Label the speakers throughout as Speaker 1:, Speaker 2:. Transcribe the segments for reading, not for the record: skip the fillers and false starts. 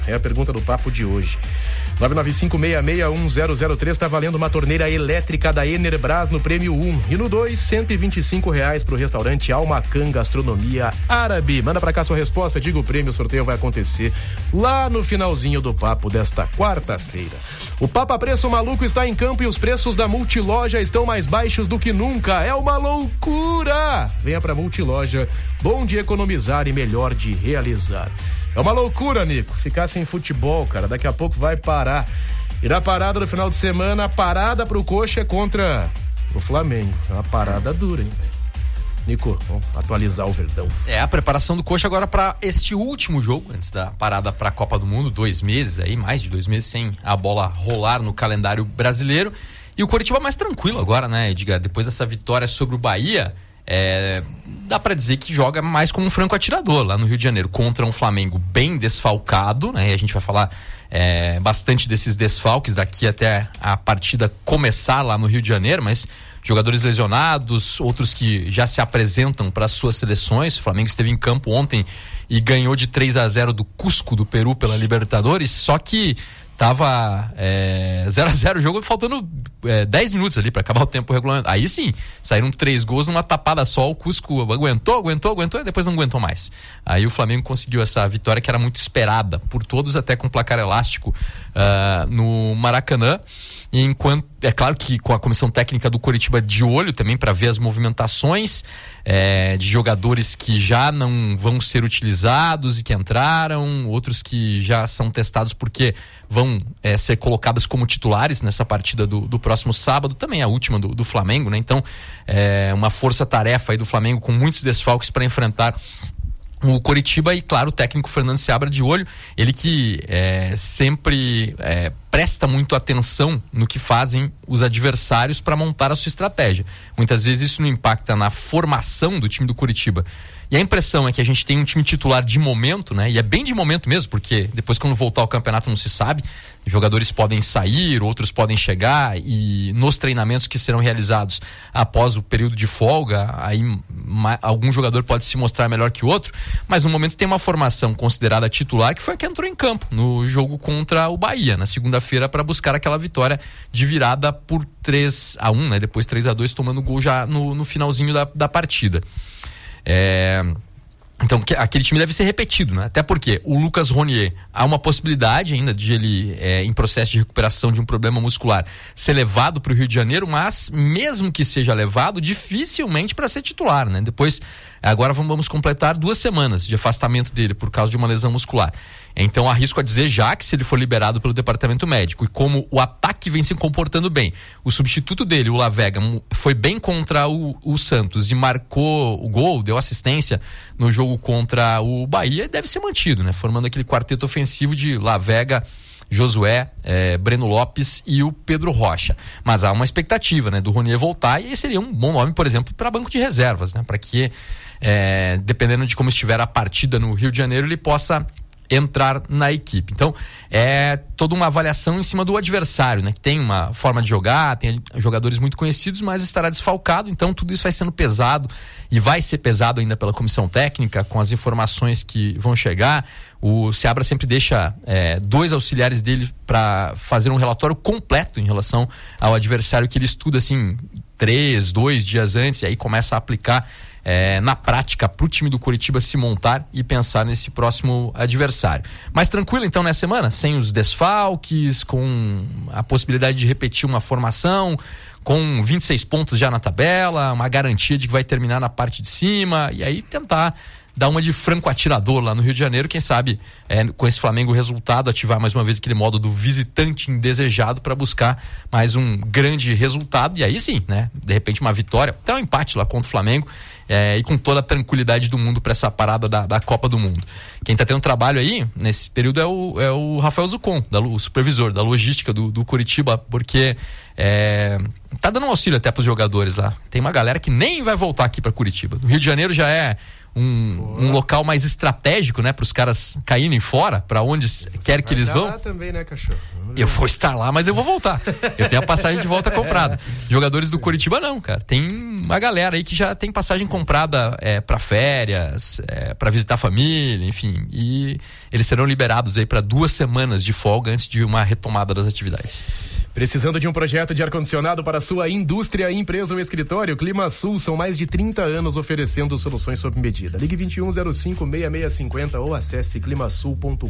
Speaker 1: É a pergunta do papo de hoje. 995661003 tá valendo uma torneira elétrica da Enerbras no prêmio 1. E no 2, R$125 pro restaurante Almacan Gastronomia Árabe. Manda pra cá sua resposta, diga o prêmio, o sorteio vai acontecer lá no finalzinho do papo desta quarta-feira. O Papa Preço Maluco está em campo e os preços da Multiloja estão mais baixos do que nunca. É uma loucura! Venha pra Multiloja, bom de economizar e melhor de realizar. É uma loucura, Nico, ficar sem futebol, cara, daqui a pouco vai parar. Irá parada no final de semana, a parada pro Coxa contra o Flamengo. É uma parada dura, hein, velho? Nico, vamos atualizar o Verdão.
Speaker 2: É a preparação do Coxa agora para este último jogo, antes da parada para a Copa do Mundo, 2 meses aí, mais de 2 meses sem a bola rolar no calendário brasileiro. E o Coritiba mais tranquilo agora, né, Edgar? Depois dessa vitória sobre o Bahia, dá pra dizer que joga mais como um franco atirador lá no Rio de Janeiro, contra um Flamengo bem desfalcado, né? E a gente vai falar bastante desses desfalques daqui até a partida começar lá no Rio de Janeiro, mas jogadores lesionados, outros que já se apresentam para as suas seleções. O Flamengo esteve em campo ontem e ganhou de 3-0 do Cusco do Peru pela Libertadores, só que tava 0-0 o jogo, faltando 10 minutos ali para acabar o tempo regulamentar. Aí sim, saíram 3 gols numa tapada só, o Cusco aguentou e depois não aguentou mais. Aí o Flamengo conseguiu essa vitória que era muito esperada por todos, até com placar elástico no Maracanã. E enquanto, é claro que com a comissão técnica do Coritiba de olho também para ver as movimentações de jogadores que já não vão ser utilizados e que entraram, outros que já são testados porque vão ser colocados como titulares nessa partida do próximo sábado, também a última do Flamengo, né? Então, uma força-tarefa aí do Flamengo com muitos desfalques para enfrentar o Coritiba e, claro, o técnico Fernando Seabra de olho, ele que sempre presta muito atenção no que fazem os adversários para montar a sua estratégia. Muitas vezes isso não impacta na formação do time do Coritiba. E a impressão é que a gente tem um time titular de momento, né? E é bem de momento mesmo, porque depois quando voltar ao campeonato não se sabe. Jogadores podem sair, outros podem chegar, e nos treinamentos que serão realizados após o período de folga, aí algum jogador pode se mostrar melhor que o outro, mas no momento tem uma formação considerada titular, que foi a que entrou em campo no jogo contra o Bahia, na segunda-feira, para buscar aquela vitória de virada por 3-1, né? Depois 3-2, tomando gol já no finalzinho da partida. Então aquele time deve ser repetido, né? Até porque o Lucas Ronier, há uma possibilidade ainda de ele, em processo de recuperação de um problema muscular, ser levado para o Rio de Janeiro, mas mesmo que seja levado, dificilmente para ser titular, né? Depois, agora vamos completar 2 semanas de afastamento dele por causa de uma lesão muscular. Então arrisco a dizer já que se ele for liberado pelo departamento médico, e como o ataque vem se comportando bem, o substituto dele, o Lavega, foi bem contra o Santos e marcou o gol, deu assistência no jogo contra o Bahia, deve ser mantido, né? Formando aquele quarteto ofensivo de Lavega, Josué, Breno Lopes e o Pedro Rocha. Mas há uma expectativa, né, do Ronier voltar, e esse seria um bom nome, por exemplo, para banco de reservas, né? Para que, dependendo de como estiver a partida no Rio de Janeiro, ele possa entrar na equipe. Então, é toda uma avaliação em cima do adversário, né? Que tem uma forma de jogar, tem jogadores muito conhecidos, mas estará desfalcado, então tudo isso vai sendo pesado e vai ser pesado ainda pela comissão técnica, com as informações que vão chegar. O Seabra sempre deixa 2 auxiliares dele para fazer um relatório completo em relação ao adversário, que ele estuda assim 2 dias antes, e aí começa a aplicar na prática para o time do Coritiba se montar e pensar nesse próximo adversário. Mais tranquilo então nessa semana, sem os desfalques, com a possibilidade de repetir uma formação, com 26 pontos já na tabela, uma garantia de que vai terminar na parte de cima, e aí tentar dar uma de franco atirador lá no Rio de Janeiro, quem sabe com esse Flamengo resultado, ativar mais uma vez aquele modo do visitante indesejado para buscar mais um grande resultado, e aí sim, né, de repente uma vitória, até um empate lá contra o Flamengo, e com toda a tranquilidade do mundo para essa parada da Copa do Mundo. Quem está tendo trabalho aí nesse período é o Rafael Zucon, o supervisor da logística do Coritiba, porque tá dando um auxílio até para os jogadores lá. Tem uma galera que nem vai voltar aqui para Curitiba. No Rio de Janeiro já é um local mais estratégico, né, para os caras caírem fora, para onde quer que eles vão.
Speaker 1: Lá também, né, cachorro?
Speaker 2: Eu vou estar lá, mas eu vou voltar. Eu tenho a passagem de volta comprada. Jogadores do Coritiba não, cara. Tem uma galera aí que já tem passagem comprada para férias, para visitar a família, enfim. E eles serão liberados aí para 2 semanas de folga antes de uma retomada das atividades.
Speaker 1: Precisando de um projeto de ar-condicionado para sua indústria, empresa ou escritório? Climasul, são mais de 30 anos oferecendo soluções sob medida. Ligue 2105-6650 ou acesse climasul.com.br.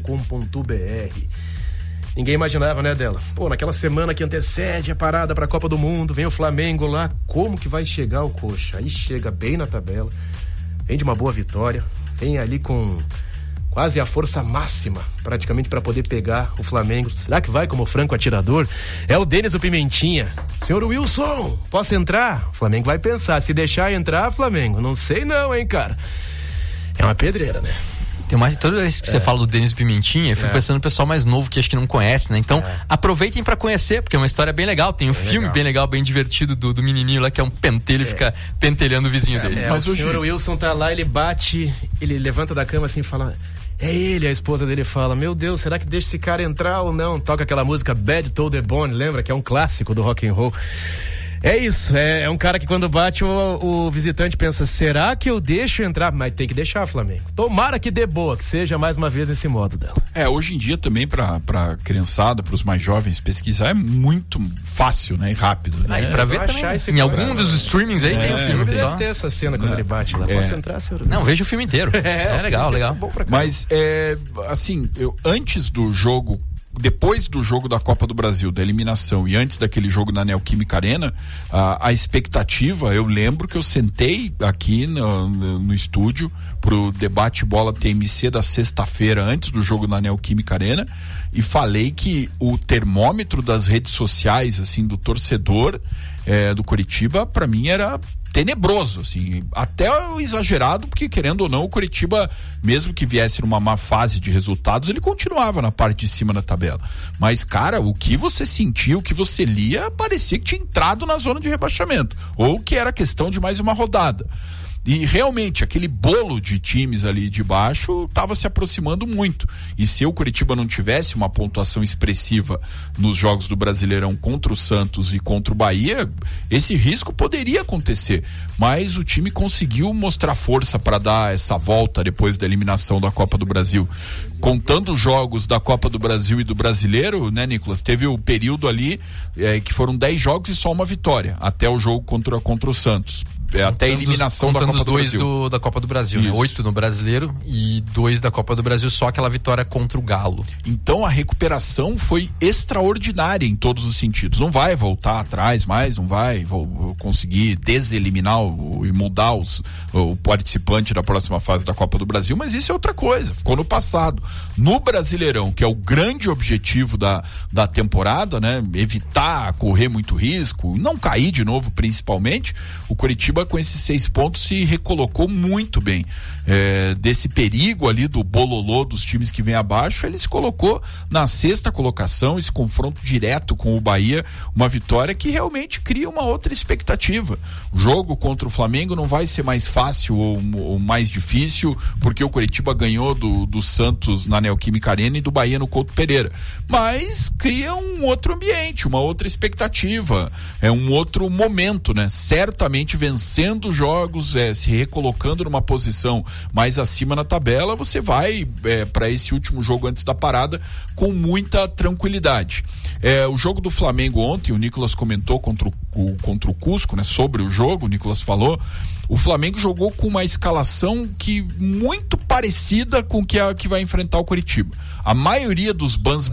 Speaker 1: Ninguém imaginava, né, Dela? Pô, naquela semana que antecede a parada para a Copa do Mundo, vem o Flamengo lá, como que vai chegar o Coxa? Aí chega bem na tabela, vem de uma boa vitória, vem ali com quase a força máxima, praticamente, para poder pegar o Flamengo. Será que vai como franco atirador? É o Denis, o Pimentinha. Senhor Wilson, posso entrar? O Flamengo vai pensar, se deixar entrar, Flamengo, não sei não, hein, cara. É uma pedreira, né?
Speaker 2: Toda vez que você fala do Denis Pimentinha, eu fico pensando no pessoal mais novo que acho que não conhece, né? Então, aproveitem pra conhecer, porque é uma história bem legal. Tem um filme bem legal, bem divertido do menininho lá, que é um pentelho, fica pentelhando o vizinho dele.
Speaker 1: Mas o senhor Wilson tá lá, ele bate, ele levanta da cama assim e fala... É ele, a esposa dele fala, meu Deus, será que deixa esse cara entrar ou não? Toca aquela música Bad to the Bone, lembra? Que é um clássico do rock and roll. É isso, é um cara que quando bate o visitante pensa, será que eu deixo entrar? Mas tem que deixar, Flamengo. Tomara que dê boa, que seja mais uma vez esse modo dela.
Speaker 3: Hoje em dia também pra criançada, pros mais jovens pesquisar é muito fácil, né? E rápido. Né?
Speaker 2: E pra ver também, em algum dos streamings aí tem o filme.
Speaker 1: Deve ter essa cena quando ele bate lá. Posso entrar, senhor?
Speaker 2: Não, veja o filme inteiro. Legal.
Speaker 3: Mas, assim, antes do jogo, depois do jogo da Copa do Brasil, da eliminação, e antes daquele jogo na Neoquímica Arena, a expectativa, eu lembro que eu sentei aqui no estúdio pro debate bola TMC da sexta-feira, antes do jogo na Neoquímica Arena, e falei que o termômetro das redes sociais, assim, do torcedor do Coritiba, para mim era tenebroso, assim, até o exagerado, porque querendo ou não, o Coritiba, mesmo que viesse numa má fase de resultados, ele continuava na parte de cima da tabela. Mas, cara, o que você sentia, o que você lia, parecia que tinha entrado na zona de rebaixamento, ou que era questão de mais uma rodada. E realmente, aquele bolo de times ali de baixo estava se aproximando muito. E se o Coritiba não tivesse uma pontuação expressiva nos jogos do Brasileirão contra o Santos e contra o Bahia, esse risco poderia acontecer. Mas o time conseguiu mostrar força para dar essa volta depois da eliminação da Copa do Brasil. Contando os jogos da Copa do Brasil e do Brasileiro, né, Nicolas? Teve o período ali que foram 10 jogos e só uma vitória, até o jogo contra o Santos. Até a eliminação da Copa do Brasil.
Speaker 2: Contando os 2 da Copa do Brasil, né? 8 no Brasileiro e 2 da Copa do Brasil, só aquela vitória contra o Galo.
Speaker 3: Então a recuperação foi extraordinária em todos os sentidos. Não vai voltar atrás mais, não vai conseguir deseliminar e mudar o participante da próxima fase da Copa do Brasil, mas isso é outra coisa, ficou no passado. No Brasileirão, que é o grande objetivo da temporada, né? Evitar correr muito risco, não cair de novo, principalmente, o Coritiba com esses 6 pontos se recolocou muito bem. Desse perigo ali do bololô dos times que vem abaixo, ele se colocou na 6ª colocação, esse confronto direto com o Bahia, uma vitória que realmente cria uma outra expectativa. O jogo contra o Flamengo não vai ser mais fácil ou mais difícil, porque o Coritiba ganhou do Santos na Neoquímica Arena e do Bahia no Couto Pereira, mas cria um outro ambiente, uma outra expectativa, um outro momento, né? Certamente vencendo os jogos, se recolocando numa posição mais acima na tabela, você vai para esse último jogo antes da parada com muita tranquilidade. O jogo do Flamengo ontem, o Nicolas comentou contra o Cusco, né? Sobre o jogo, o Nicolas falou, o Flamengo jogou com uma escalação que muito parecida com que vai enfrentar o Coritiba. A maioria dos bans,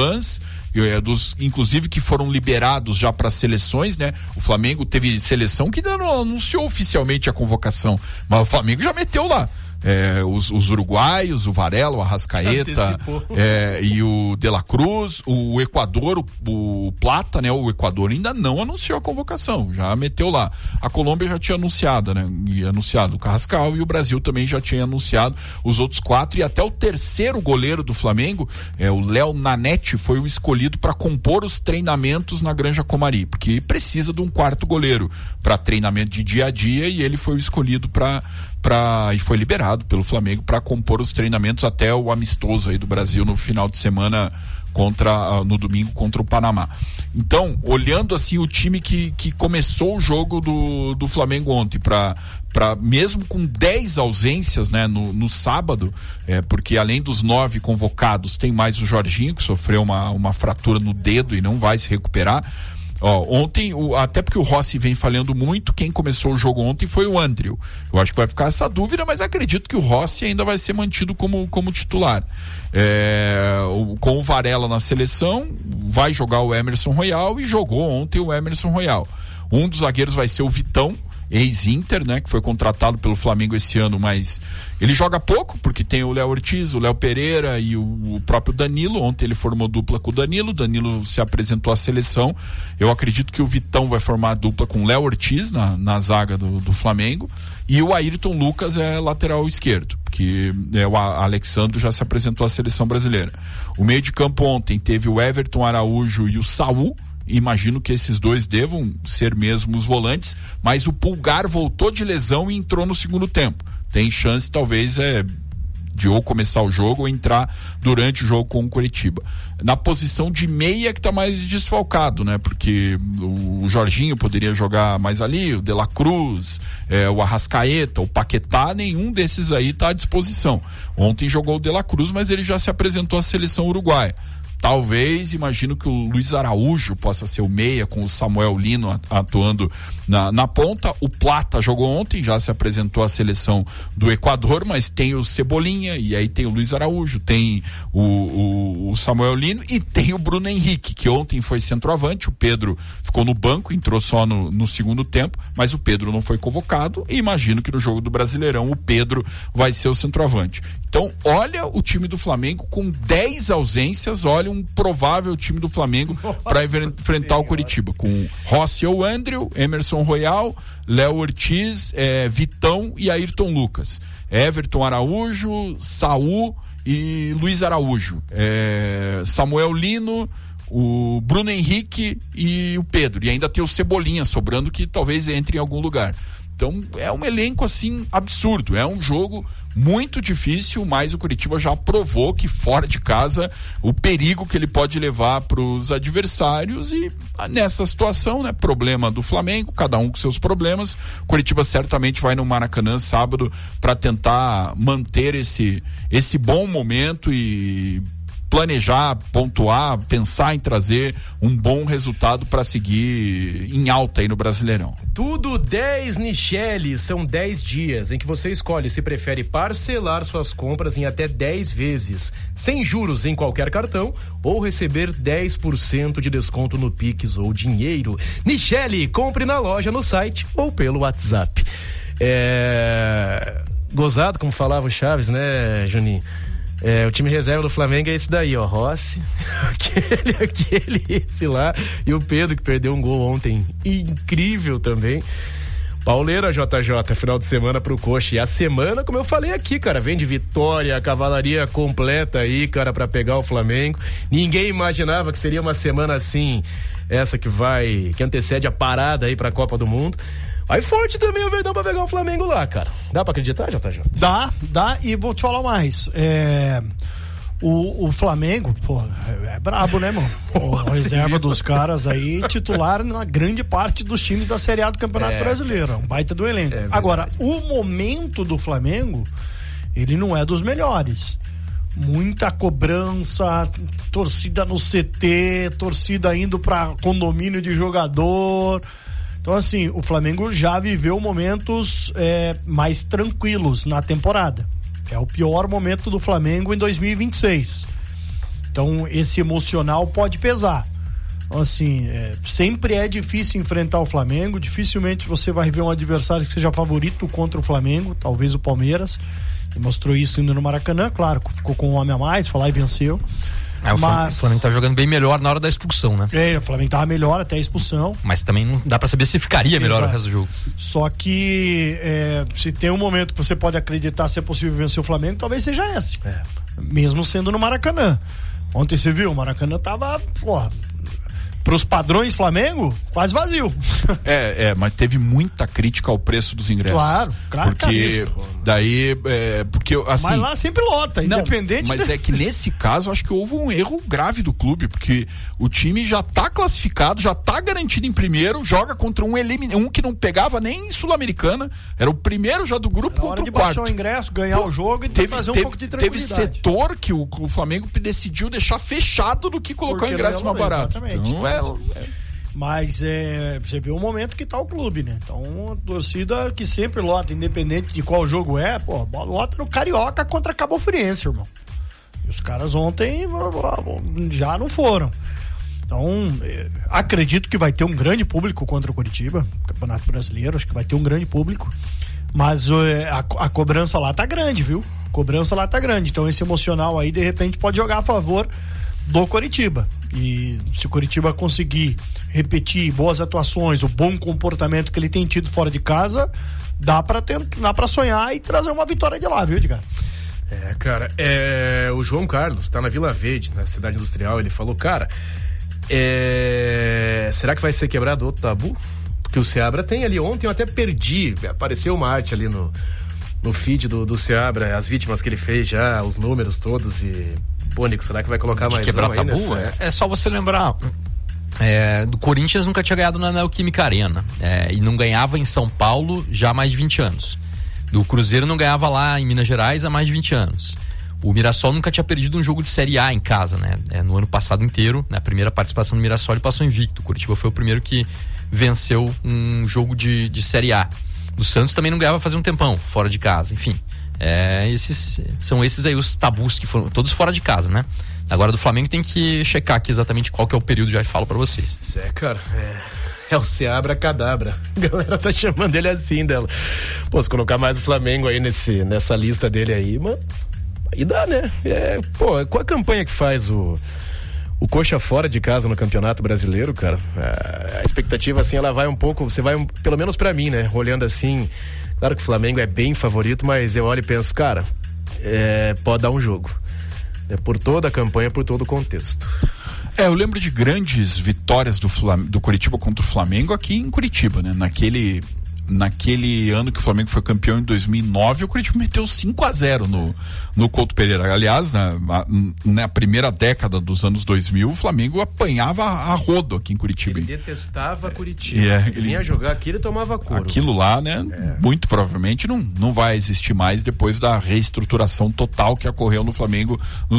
Speaker 3: inclusive que foram liberados já para seleções, né? O Flamengo teve seleção que ainda não anunciou oficialmente a convocação, mas o Flamengo já meteu lá. Os uruguaios, o Varela, o Arrascaeta e o De La Cruz, o Equador, o Plata, né? O Equador ainda não anunciou a convocação, já meteu lá. A Colômbia já tinha anunciado, né? O Carrascal, e o Brasil também já tinha anunciado os outros 4, e até o terceiro goleiro do Flamengo, o Léo Nanete, foi o escolhido para compor os treinamentos na Granja Comari, porque precisa de um 4º goleiro para treinamento de dia a dia, e ele foi o escolhido para e foi liberado pelo Flamengo para compor os treinamentos até o amistoso aí do Brasil no final de semana no domingo contra o Panamá. Então, olhando assim o time que começou o jogo do Flamengo ontem, mesmo com 10 ausências, né, no sábado, porque além dos 9 convocados, tem mais o Jorginho, que sofreu uma fratura no dedo e não vai se recuperar. Ontem, até porque o Rossi vem falhando muito, quem começou o jogo ontem foi o Andriel. Eu acho que vai ficar essa dúvida, mas acredito que o Rossi ainda vai ser mantido como titular. Com o Varela na seleção, vai jogar o Emerson Royal e jogou ontem o Emerson Royal. Um dos zagueiros vai ser o Vitão, ex-Inter, né, que foi contratado pelo Flamengo esse ano, mas ele joga pouco, porque tem o Léo Ortiz, o Léo Pereira e o próprio Danilo. Ontem ele formou dupla com o Danilo se apresentou à seleção. Eu acredito que o Vitão vai formar dupla com o Léo Ortiz na zaga do Flamengo, e o Ayrton Lucas é lateral esquerdo, porque o Alexandre já se apresentou à seleção brasileira. O meio de campo ontem teve o Everton Araújo e o Saul. Imagino que esses dois devam ser mesmo os volantes, mas o Pulgar voltou de lesão e entrou no segundo tempo. Tem chance, talvez, de ou começar o jogo ou entrar durante o jogo com o Coritiba. Na posição de meia que está mais desfalcado, né? Porque o Jorginho poderia jogar mais ali, o De La Cruz, o Arrascaeta, o Paquetá, nenhum desses aí está à disposição. Ontem jogou o De La Cruz, mas ele já se apresentou à seleção uruguaia. Talvez, imagino que o Luiz Araújo possa ser o meia, com o Samuel Lino atuando na ponta. O Plata jogou ontem, já se apresentou à seleção do Equador, mas tem o Cebolinha, e aí tem o Luiz Araújo, tem o Samuel Lino e tem o Bruno Henrique, que ontem foi centroavante. O Pedro ficou no banco, entrou só no segundo tempo, mas o Pedro não foi convocado, e imagino que no jogo do Brasileirão o Pedro vai ser o centroavante. Então, olha o time do Flamengo com 10 ausências, olha um provável time do Flamengo para enfrentar o Coritiba, com Rossi ou Andriel, Emerson Royal, Léo Ortiz, Vitão e Ayrton Lucas, Everton Araújo, Saul e Luiz Araújo, Samuel Lino, o Bruno Henrique e o Pedro, e ainda tem o Cebolinha sobrando, que talvez entre em algum lugar. Então é um elenco assim absurdo, é um jogo muito difícil, mas o Coritiba já provou que fora de casa o perigo que ele pode levar para os adversários, e nessa situação, né, problema do Flamengo, cada um com seus problemas. O Coritiba certamente vai no Maracanã sábado para tentar manter esse bom momento e planejar, pontuar, pensar em trazer um bom resultado para seguir em alta aí no Brasileirão.
Speaker 1: Tudo 10 Nichelle, são 10 dias em que você escolhe se prefere parcelar suas compras em até 10 vezes, sem juros em qualquer cartão, ou receber 10% de desconto no Pix ou dinheiro. Nichelle, compre na loja, no site ou pelo WhatsApp. Gozado, como falava o Chaves, né, Juninho? O time reserva do Flamengo é esse daí, ó, Rossi, esse lá, e o Pedro, que perdeu um gol ontem, incrível também. Pauleira, JJ, final de semana pro Coxa. E a semana, como eu falei aqui, cara, vem de vitória, a cavalaria completa aí, cara, pra pegar o Flamengo. Ninguém imaginava que seria uma semana assim, essa que antecede a parada aí pra Copa do Mundo. Aí forte também o Verdão pra pegar o Flamengo lá, cara. Dá pra acreditar, JJ?
Speaker 4: Dá, e vou te falar mais. O Flamengo, pô, é brabo, né, mano? A reserva dos caras aí, titular na grande parte dos times da Série A do Campeonato Brasileiro. Um baita do elenco. Agora, o momento do Flamengo, ele não é dos melhores. Muita cobrança, torcida no CT, torcida indo pra condomínio de jogador. Então, assim, o Flamengo já viveu momentos mais tranquilos na temporada. É o pior momento do Flamengo em 2026. Então, esse emocional pode pesar. Então, assim, sempre é difícil enfrentar o Flamengo. Dificilmente você vai ver um adversário que seja favorito contra o Flamengo, talvez o Palmeiras. E mostrou isso indo no Maracanã, claro, ficou com um homem a mais, foi lá e venceu.
Speaker 2: O Flamengo tá jogando bem melhor na hora da expulsão, né?
Speaker 4: O Flamengo tava melhor até a expulsão.
Speaker 2: Mas também não dá pra saber se ficaria melhor o resto do jogo.
Speaker 4: Só que se tem um momento que você pode acreditar ser possível vencer o Flamengo, talvez seja esse. Mesmo sendo no Maracanã. Ontem você viu, o Maracanã tava, pros padrões Flamengo, quase vazio.
Speaker 3: Mas teve muita crítica ao preço dos ingressos.
Speaker 4: Claro,
Speaker 3: porque daí, porque assim...
Speaker 4: Mas lá sempre lota, independente...
Speaker 3: Mas é que nesse caso, acho que houve um erro grave do clube, porque o time já tá classificado, já tá garantido em primeiro, joga contra um que não pegava nem Sul-Americana, era o primeiro já do grupo contra o quarto.
Speaker 4: Baixar o ingresso, ganhar o jogo e fazer um pouco de tranquilidade.
Speaker 3: Teve setor que o Flamengo decidiu deixar fechado do que colocar o ingresso mais barato.
Speaker 4: Exatamente. Então, mas você vê o momento que tá o clube, né? Então, a torcida que sempre lota, independente de qual jogo lota no Carioca contra Cabo Friense, irmão. E os caras ontem já não foram. Então, acredito que vai ter um grande público contra o Coritiba, Campeonato Brasileiro, acho que vai ter um grande público. Mas a cobrança lá tá grande, viu? Então, esse emocional aí, de repente, pode jogar a favor do Coritiba. E se o Coritiba conseguir repetir boas atuações, o bom comportamento que ele tem tido fora de casa, dá pra sonhar e trazer uma vitória de lá, viu, Edgar?
Speaker 1: Cara, o João Carlos tá na Vila Verde, na cidade industrial, ele falou, cara, será que vai ser quebrado outro tabu? Porque o Seabra tem ali, ontem eu até perdi, apareceu uma arte ali no feed do Seabra, as vítimas que ele fez já, os números todos e... Pô, Nico, será que vai colocar mais
Speaker 2: quebrar
Speaker 1: um
Speaker 2: tabu? É só você lembrar, do Corinthians nunca tinha ganhado na Neoquímica Arena, e não ganhava em São Paulo já há mais de 20 anos. Do Cruzeiro não ganhava lá em Minas Gerais há mais de 20 anos. O Mirassol nunca tinha perdido um jogo de Série A em casa, né? No ano passado inteiro, na primeira participação do Mirassol, ele passou invicto. O Curitiba foi o primeiro que venceu um jogo de Série A. O Santos também não ganhava fazia um tempão, fora de casa, enfim. São esses aí os tabus que foram todos fora de casa, né? Agora do Flamengo tem que checar aqui exatamente qual que é o período, já falo pra vocês.
Speaker 1: Cara, é o Seabra Cadabra. A galera tá chamando ele assim dela. Pô, se colocar mais o Flamengo aí nessa lista dele aí, mano, aí dá, né? Qual a campanha que faz o Coxa fora de casa no Campeonato Brasileiro, cara? A expectativa, assim, ela vai um pouco, pelo menos pra mim, né? Olhando assim, claro que o Flamengo é bem favorito, mas eu olho e penso, cara, pode dar um jogo. Por toda a campanha, por todo o contexto.
Speaker 3: Eu lembro de grandes vitórias do Coritiba contra o Flamengo aqui em Curitiba, né? Naquele ano que o Flamengo foi campeão em 2009, o Coritiba meteu 5-0 no Couto Pereira. Aliás, na primeira década dos anos 2000, o Flamengo apanhava a rodo aqui em Curitiba.
Speaker 1: Ele detestava Curitiba. Ele vinha jogar aqui, ele tomava couro.
Speaker 3: Aquilo lá, né? Muito provavelmente não vai existir mais depois da reestruturação total que ocorreu no Flamengo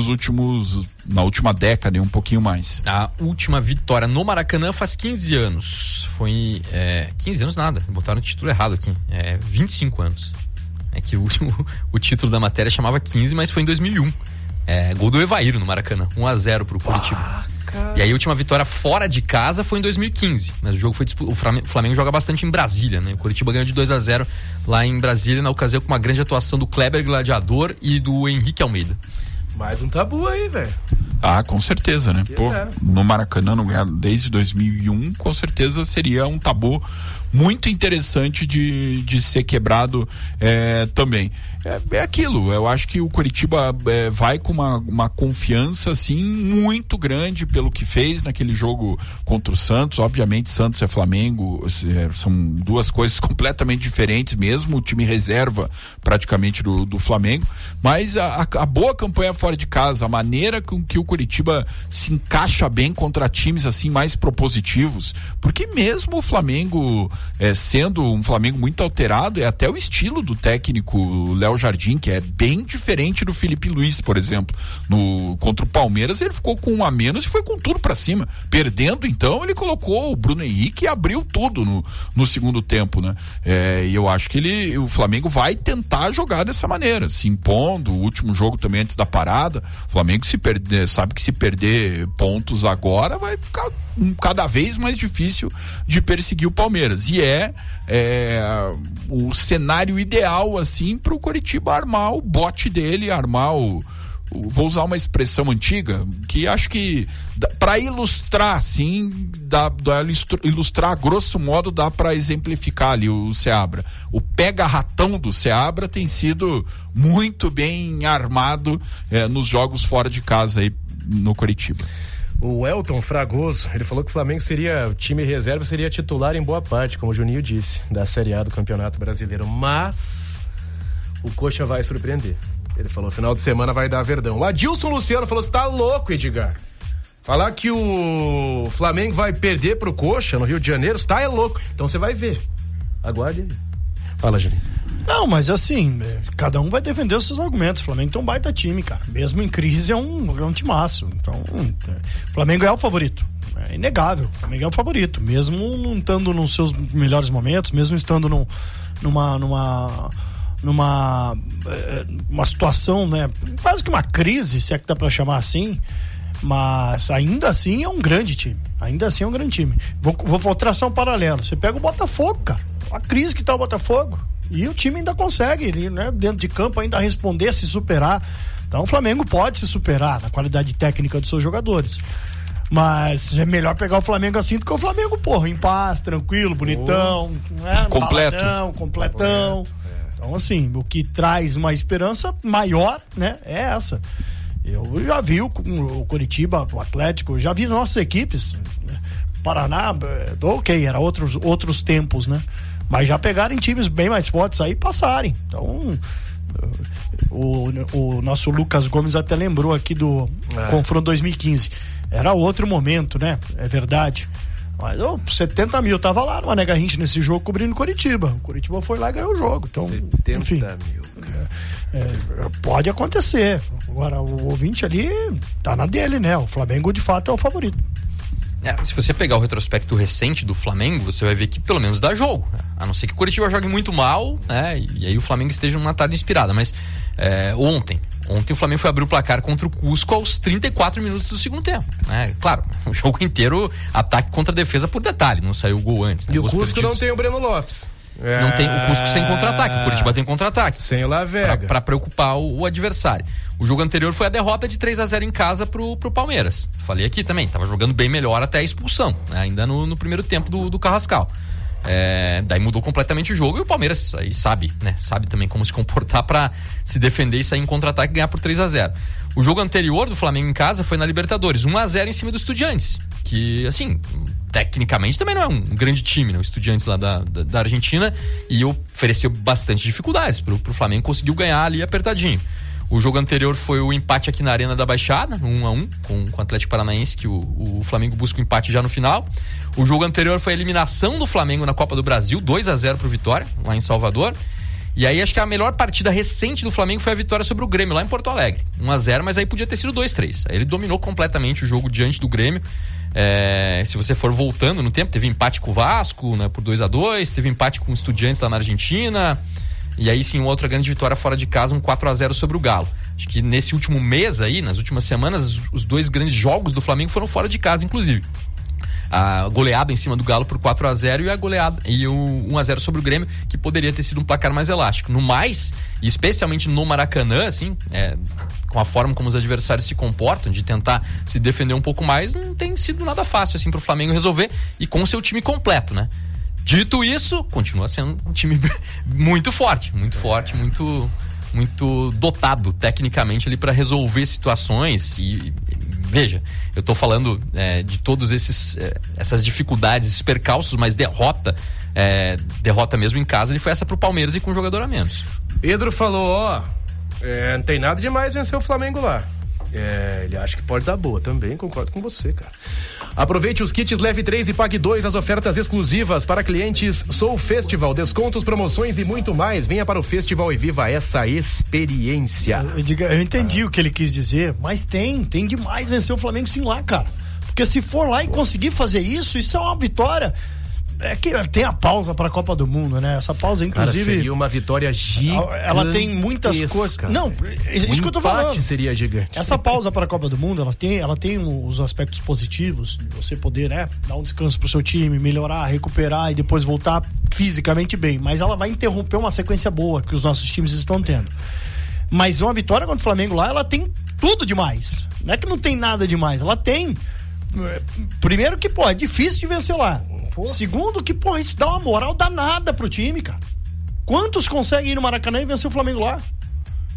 Speaker 3: na última década e um pouquinho mais.
Speaker 2: A última vitória no Maracanã faz 15 anos. Foi 15 anos nada, botaram o título errado aqui. 25 anos. É que o título da matéria chamava 15, mas foi em 2001. Gol do Evair no Maracanã, 1-0 pro Curitiba. E aí a última vitória fora de casa foi em 2015. Mas o jogo foi o Flamengo joga bastante em Brasília, né? O Curitiba ganhou de 2-0 lá em Brasília, na ocasião com uma grande atuação do Kleber Gladiador e do Henrique Almeida.
Speaker 1: Mais um tabu aí, velho.
Speaker 3: Com certeza, né? No Maracanã não ganhar desde 2001, com certeza seria um tabu muito interessante de ser quebrado também. É aquilo, eu acho que o Coritiba vai com uma confiança assim muito grande pelo que fez naquele jogo contra o Santos. Obviamente Santos é Flamengo, são duas coisas completamente diferentes, mesmo o time reserva praticamente do Flamengo, mas a boa campanha fora de casa, a maneira com que o Coritiba se encaixa bem contra times assim mais propositivos, porque mesmo o Flamengo sendo um Flamengo muito alterado, é até o estilo do técnico Léo Jardim, que é bem diferente do Felipe Luiz, por exemplo. Contra o Palmeiras ele ficou com 1 a menos e foi com tudo pra cima. Perdendo, então, ele colocou o Bruno Henrique e abriu tudo no segundo tempo, né? E eu acho que o Flamengo vai tentar jogar dessa maneira, se impondo. O último jogo também antes da parada, o Flamengo sabe que se perder pontos agora vai ficar cada vez mais difícil de perseguir o Palmeiras. E o cenário ideal assim para o Coritiba armar o bote dele, vou usar uma expressão antiga que acho que para ilustrar assim, ilustrar grosso modo, dá para exemplificar ali o Seabra. O pega-ratão do Seabra tem sido muito bem armado nos jogos fora de casa aí no Coritiba.
Speaker 1: O Elton Fragoso, ele falou que o Flamengo seria, o time reserva seria titular em boa parte, como o Juninho disse, da Série A do Campeonato Brasileiro, mas o Coxa vai surpreender. Ele falou, final de semana vai dar Verdão. O Adilson Luciano falou, você tá louco, Edgar? Falar que o Flamengo vai perder pro Coxa no Rio de Janeiro, tá é louco. Então você vai ver. Aguarde aí. Fala, Juninho.
Speaker 4: Não, mas assim, cada um vai defender os seus argumentos. O Flamengo tem um baita time, cara. Mesmo em crise é um timaço. Então, o Flamengo é o favorito. É inegável. O Flamengo é o favorito. Mesmo não estando nos seus melhores momentos, mesmo estando numa situação, né? Quase que uma crise, se é que dá pra chamar assim. Mas ainda assim é um grande time. Ainda assim é um grande time. Vou traçar um paralelo. Você pega o Botafogo, cara. A crise que tá o Botafogo. E o time ainda consegue, né, dentro de campo, ainda responder, se superar. Então o Flamengo pode se superar na qualidade técnica dos seus jogadores. Mas é melhor pegar o Flamengo assim do que o Flamengo, em paz, tranquilo, bonitão, né,
Speaker 3: completo.
Speaker 4: Completão. Então, assim, o que traz uma esperança maior, né, é essa. Eu já vi o Coritiba, o Atlético, já vi nossas equipes, né? Paraná, ok, era outros tempos, né? Mas já pegarem times bem mais fortes aí e passarem. Então, o nosso Lucas Gomes até lembrou aqui do confronto 2015. Era outro momento, né? É verdade. Mas 70 mil tava lá no Mané Garrincha nesse jogo cobrindo Coritiba. O Coritiba foi lá e ganhou o jogo. Então,
Speaker 1: 70
Speaker 4: enfim,
Speaker 1: mil.
Speaker 4: Pode acontecer. Agora, o ouvinte ali tá na dele, né? O Flamengo de fato é o favorito.
Speaker 2: Se você pegar o retrospecto recente do Flamengo, você vai ver que pelo menos dá jogo. A não ser que o Coritiba jogue muito mal, né? E aí o Flamengo esteja numa tarde inspirada. Mas ontem o Flamengo foi abrir o placar contra o Cusco aos 34 minutos do segundo tempo, né? Claro, o jogo inteiro ataque contra defesa por detalhe, não saiu o gol antes, né?
Speaker 1: E o Cusco não tem o Breno Lopes.
Speaker 2: Não tem o Cusco sem contra-ataque, o Coritiba tem contra-ataque.
Speaker 1: Sem o Lavega.
Speaker 2: Pra preocupar o adversário. O jogo anterior foi a derrota de 3-0 em casa pro Palmeiras. Falei aqui também, tava jogando bem melhor até a expulsão, né? Ainda no primeiro tempo do Carrascal. Daí mudou completamente o jogo e o Palmeiras aí sabe, né? Sabe também como se comportar pra se defender e sair em contra-ataque e ganhar por 3-0. O jogo anterior do Flamengo em casa foi na Libertadores, 1-0 em cima do Estudiantes, que assim, tecnicamente também não é um grande time, né? O Estudiantes lá da Argentina, e ofereceu bastante dificuldades pro Flamengo, conseguiu ganhar ali apertadinho. O jogo anterior foi o empate aqui na Arena da Baixada, 1-1 com o Atlético Paranaense, que o Flamengo busca o empate já no final. O jogo anterior foi a eliminação do Flamengo na Copa do Brasil, 2-0 pro Vitória, lá em Salvador. E aí acho que a melhor partida recente do Flamengo foi a vitória sobre o Grêmio, lá em Porto Alegre. 1-0, mas aí podia ter sido 2-3. Aí ele dominou completamente o jogo diante do Grêmio. Se você for voltando no tempo, teve empate com o Vasco, né, por 2-2, teve empate com o Estudiantes lá na Argentina. E aí sim, outra grande vitória fora de casa, um 4-0 sobre o Galo. Acho que nesse último mês aí, nas últimas semanas, os dois grandes jogos do Flamengo foram fora de casa, inclusive. A goleada em cima do Galo por 4-0 e a goleada e o 1-0 sobre o Grêmio, que poderia ter sido um placar mais elástico. No mais, e especialmente no Maracanã, assim, com a forma como os adversários se comportam, de tentar se defender um pouco mais, não tem sido nada fácil assim pro Flamengo resolver, e com o seu time completo, né? Dito isso, continua sendo um time muito forte, muito dotado tecnicamente ali para resolver situações. E veja, eu tô falando de todos essas dificuldades, esses percalços, mas derrota mesmo em casa, ele foi essa pro Palmeiras e com um jogador a menos.
Speaker 1: Pedro falou, não tem nada demais vencer o Flamengo lá. Ele acha que pode dar boa também, concordo com você, cara. Aproveite os kits Leve 3 e Pague 2, as ofertas exclusivas para clientes Soul Festival, descontos, promoções e muito mais. Venha para o festival e viva essa experiência.
Speaker 4: Eu entendi o que ele quis dizer, mas tem demais vencer o Flamengo sim lá, cara. Porque se for lá e conseguir fazer isso é uma vitória. É que tem a pausa para a Copa do Mundo, né? Essa pausa, inclusive.
Speaker 1: Cara, seria uma vitória gigante.
Speaker 4: Ela tem muitas coisas. Não, isso que eu tô falando.
Speaker 1: Seria gigante.
Speaker 4: Essa pausa para a Copa do Mundo, ela tem os aspectos positivos, de você poder, né, dar um descanso pro seu time, melhorar, recuperar e depois voltar fisicamente bem. Mas ela vai interromper uma sequência boa que os nossos times estão tendo. Mas uma vitória contra o Flamengo lá, ela tem tudo demais. Não é que não tem nada demais, ela tem. Primeiro que, é difícil de vencer lá. Segundo que, isso dá uma moral danada pro time, cara. Quantos conseguem ir no Maracanã e vencer o Flamengo lá?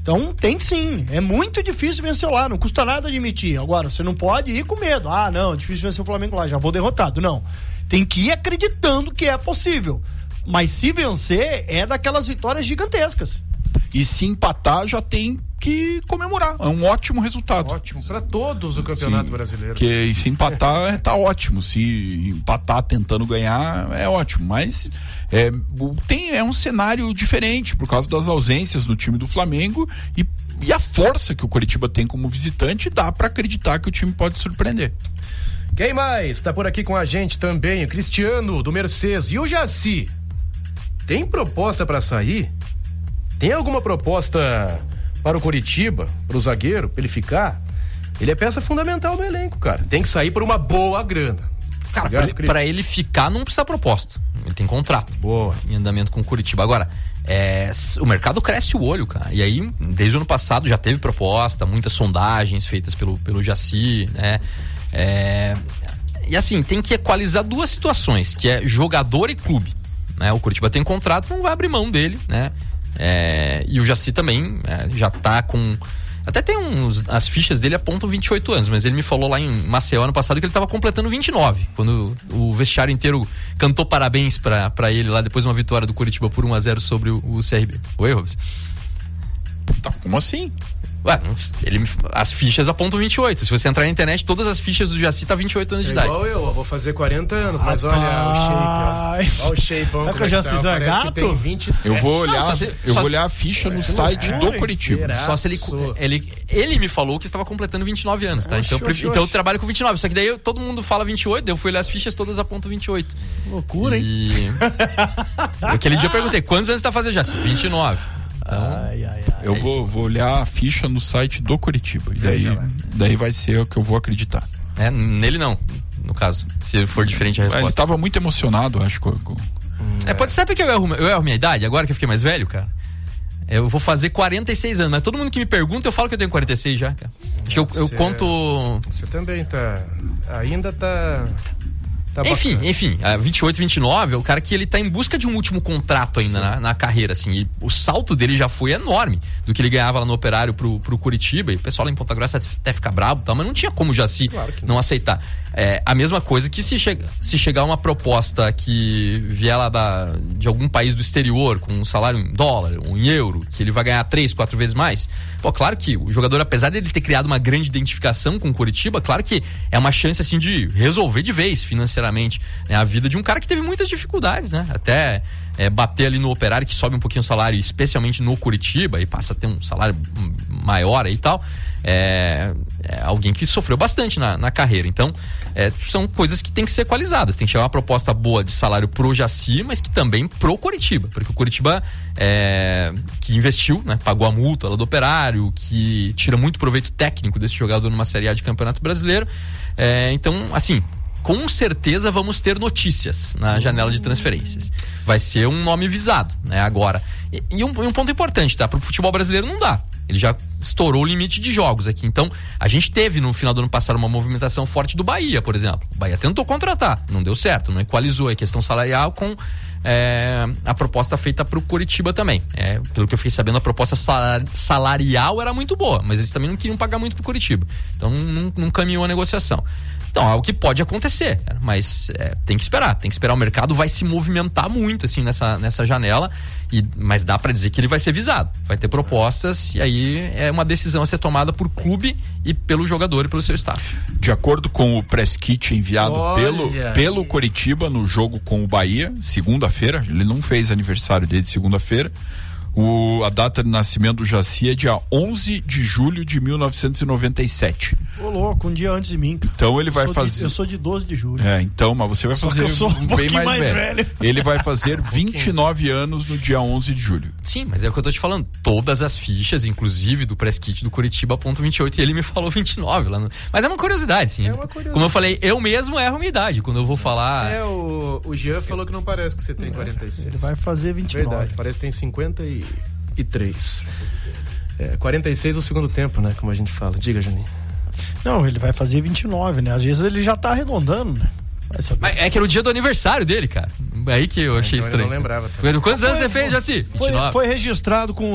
Speaker 4: Então tem sim, é muito difícil vencer lá, não custa nada admitir. Agora, você não pode ir com medo. Ah, não, é difícil vencer o Flamengo lá, já vou derrotado. Não, tem que ir acreditando que é possível. Mas se vencer, é daquelas vitórias gigantescas.
Speaker 3: E se empatar, já tem que comemorar. É um ótimo resultado.
Speaker 1: Ótimo para todos do Campeonato Brasileiro.
Speaker 3: Porque se empatar, tá ótimo. Se empatar tentando ganhar, é ótimo. Mas é um cenário diferente por causa das ausências do time do Flamengo e a força que o Coritiba tem como visitante, dá para acreditar que o time pode surpreender.
Speaker 1: Quem mais tá por aqui com a gente também? O Cristiano, do Mercedes. E o Jaci? Tem proposta para sair? Tem alguma proposta para o Coritiba, para o zagueiro, pra ele ficar? Ele é peça fundamental do elenco, cara. Tem que sair por uma boa grana.
Speaker 2: Cara, pra ele ficar não precisa proposta. Ele tem contrato.
Speaker 1: Boa.
Speaker 2: Em andamento com o Coritiba. Agora, o mercado cresce o olho, cara. E aí, desde o ano passado já teve proposta, muitas sondagens feitas pelo Jaci, né? E assim, tem que equalizar duas situações, que é jogador e clube, né? O Coritiba tem contrato, não vai abrir mão dele, né? E o Jaci também já tá com... Até tem as fichas dele apontam 28 anos, mas ele me falou lá em Maceió ano passado que ele tava completando 29, quando o vestiário inteiro cantou parabéns pra ele lá depois de uma vitória do Coritiba por 1-0 sobre o CRB. Oi, Robson?
Speaker 3: Tá, como assim?
Speaker 2: Ué, as fichas apontam 28. Se você entrar na internet, todas as fichas do Jaci tá 28 anos de idade.
Speaker 1: Igual eu vou fazer 40 anos, mas olha o shape, ó. Olha o shape.
Speaker 4: É que o Jaci é gato?
Speaker 1: Tem 27.
Speaker 3: Eu vou olhar a ficha no site do Coritiba.
Speaker 2: Só se ele me falou que estava completando 29 anos, tá? Então eu trabalho com 29. Só que daí todo mundo fala 28, daí eu fui olhar as fichas, todas apontam 28.
Speaker 4: Loucura, hein?
Speaker 2: Aquele dia eu perguntei, quantos anos você tá fazendo, Jaci? 29. Então,
Speaker 3: eu vou olhar a ficha no site do Coritiba. E daí vai ser o que eu vou acreditar.
Speaker 2: Nele não, no caso. Se for diferente a resposta.
Speaker 3: Ele estava muito emocionado, acho.
Speaker 2: Pode ser porque eu erro minha idade, agora que eu fiquei mais velho, cara. Eu vou fazer 46 anos, mas todo mundo que me pergunta, eu falo que eu tenho 46 já, cara. Acho que eu conto...
Speaker 1: Você também ainda tá...
Speaker 2: Enfim, 28, 29 é o cara que ele tá em busca de um último contrato ainda na carreira, assim, e o salto dele já foi enorme do que ele ganhava lá no Operário pro Coritiba, e o pessoal lá em Ponta Grossa até fica bravo, tá, mas não tinha como já não aceitar. A mesma coisa que se chegar uma proposta que vier lá de algum país do exterior, com um salário em dólar ou em euro, que ele vai ganhar 3, 4 vezes mais, claro que o jogador, apesar de ele ter criado uma grande identificação com o Coritiba, claro que é uma chance assim de resolver de vez financeiramente a vida de um cara que teve muitas dificuldades, né? Até bater ali no Operário, que sobe um pouquinho o salário, especialmente no Coritiba, e passa a ter um salário maior aí e tal. Alguém que sofreu bastante na carreira. Então, são coisas que tem que ser equalizadas. Tem que chegar uma proposta boa de salário pro Jaci, mas que também pro Coritiba, porque o Coritiba que investiu, né, pagou a multa lá do Operário, que tira muito proveito técnico desse jogador numa Série A de Campeonato Brasileiro. Então, assim, com certeza vamos ter notícias na janela de transferências. Vai ser um nome visado, né, agora. E um ponto importante, tá? Pro futebol brasileiro não dá. Ele já estourou o limite de jogos aqui. Então, a gente teve no final do ano passado uma movimentação forte do Bahia, por exemplo. O Bahia tentou contratar, não deu certo, não equalizou a questão salarial com a proposta feita pro Coritiba também. Pelo que eu fiquei sabendo, a proposta salarial era muito boa, mas eles também não queriam pagar muito pro Coritiba. Então, não caminhou a negociação. Então, é algo que pode acontecer, mas tem que esperar. O mercado vai se movimentar muito assim nessa janela, mas dá pra dizer que ele vai ser visado. Vai ter propostas e aí é uma decisão a ser tomada por clube e pelo jogador e pelo seu staff. De acordo com o press kit enviado pelo Coritiba no jogo com o Bahia, segunda-feira, ele não fez aniversário dele de segunda-feira. A data de nascimento do Jaci é dia 11 de julho de 1997.
Speaker 4: Ô louco, um dia antes de mim.
Speaker 3: Então ele vai fazer...
Speaker 4: Eu sou de 12 de julho.
Speaker 3: Então, mas você vai fazer
Speaker 4: eu sou bem mais velho.
Speaker 3: Ele vai fazer 29 anos no dia 11 de julho. Sim, mas é o que eu tô te falando. Todas as fichas, inclusive do press kit do Coritiba, apontam 28 e ele me falou 29 lá no... Mas é uma curiosidade, sim. Como eu falei, eu mesmo erro a minha idade quando eu vou falar...
Speaker 1: O Jean falou que não parece que você tem 46.
Speaker 4: Ele vai fazer 29.
Speaker 1: Verdade, parece que tem 53. 46 o segundo tempo, né? Como a gente fala. Diga, Juninho.
Speaker 4: Não, ele vai fazer 29, né? Às vezes ele já tá arredondando, né?
Speaker 2: Mas é que era o dia do aniversário dele, cara. Aí que eu achei estranho.
Speaker 1: Eu não lembrava também.
Speaker 2: Quantos anos você fez, Jaci?
Speaker 4: Foi registrado com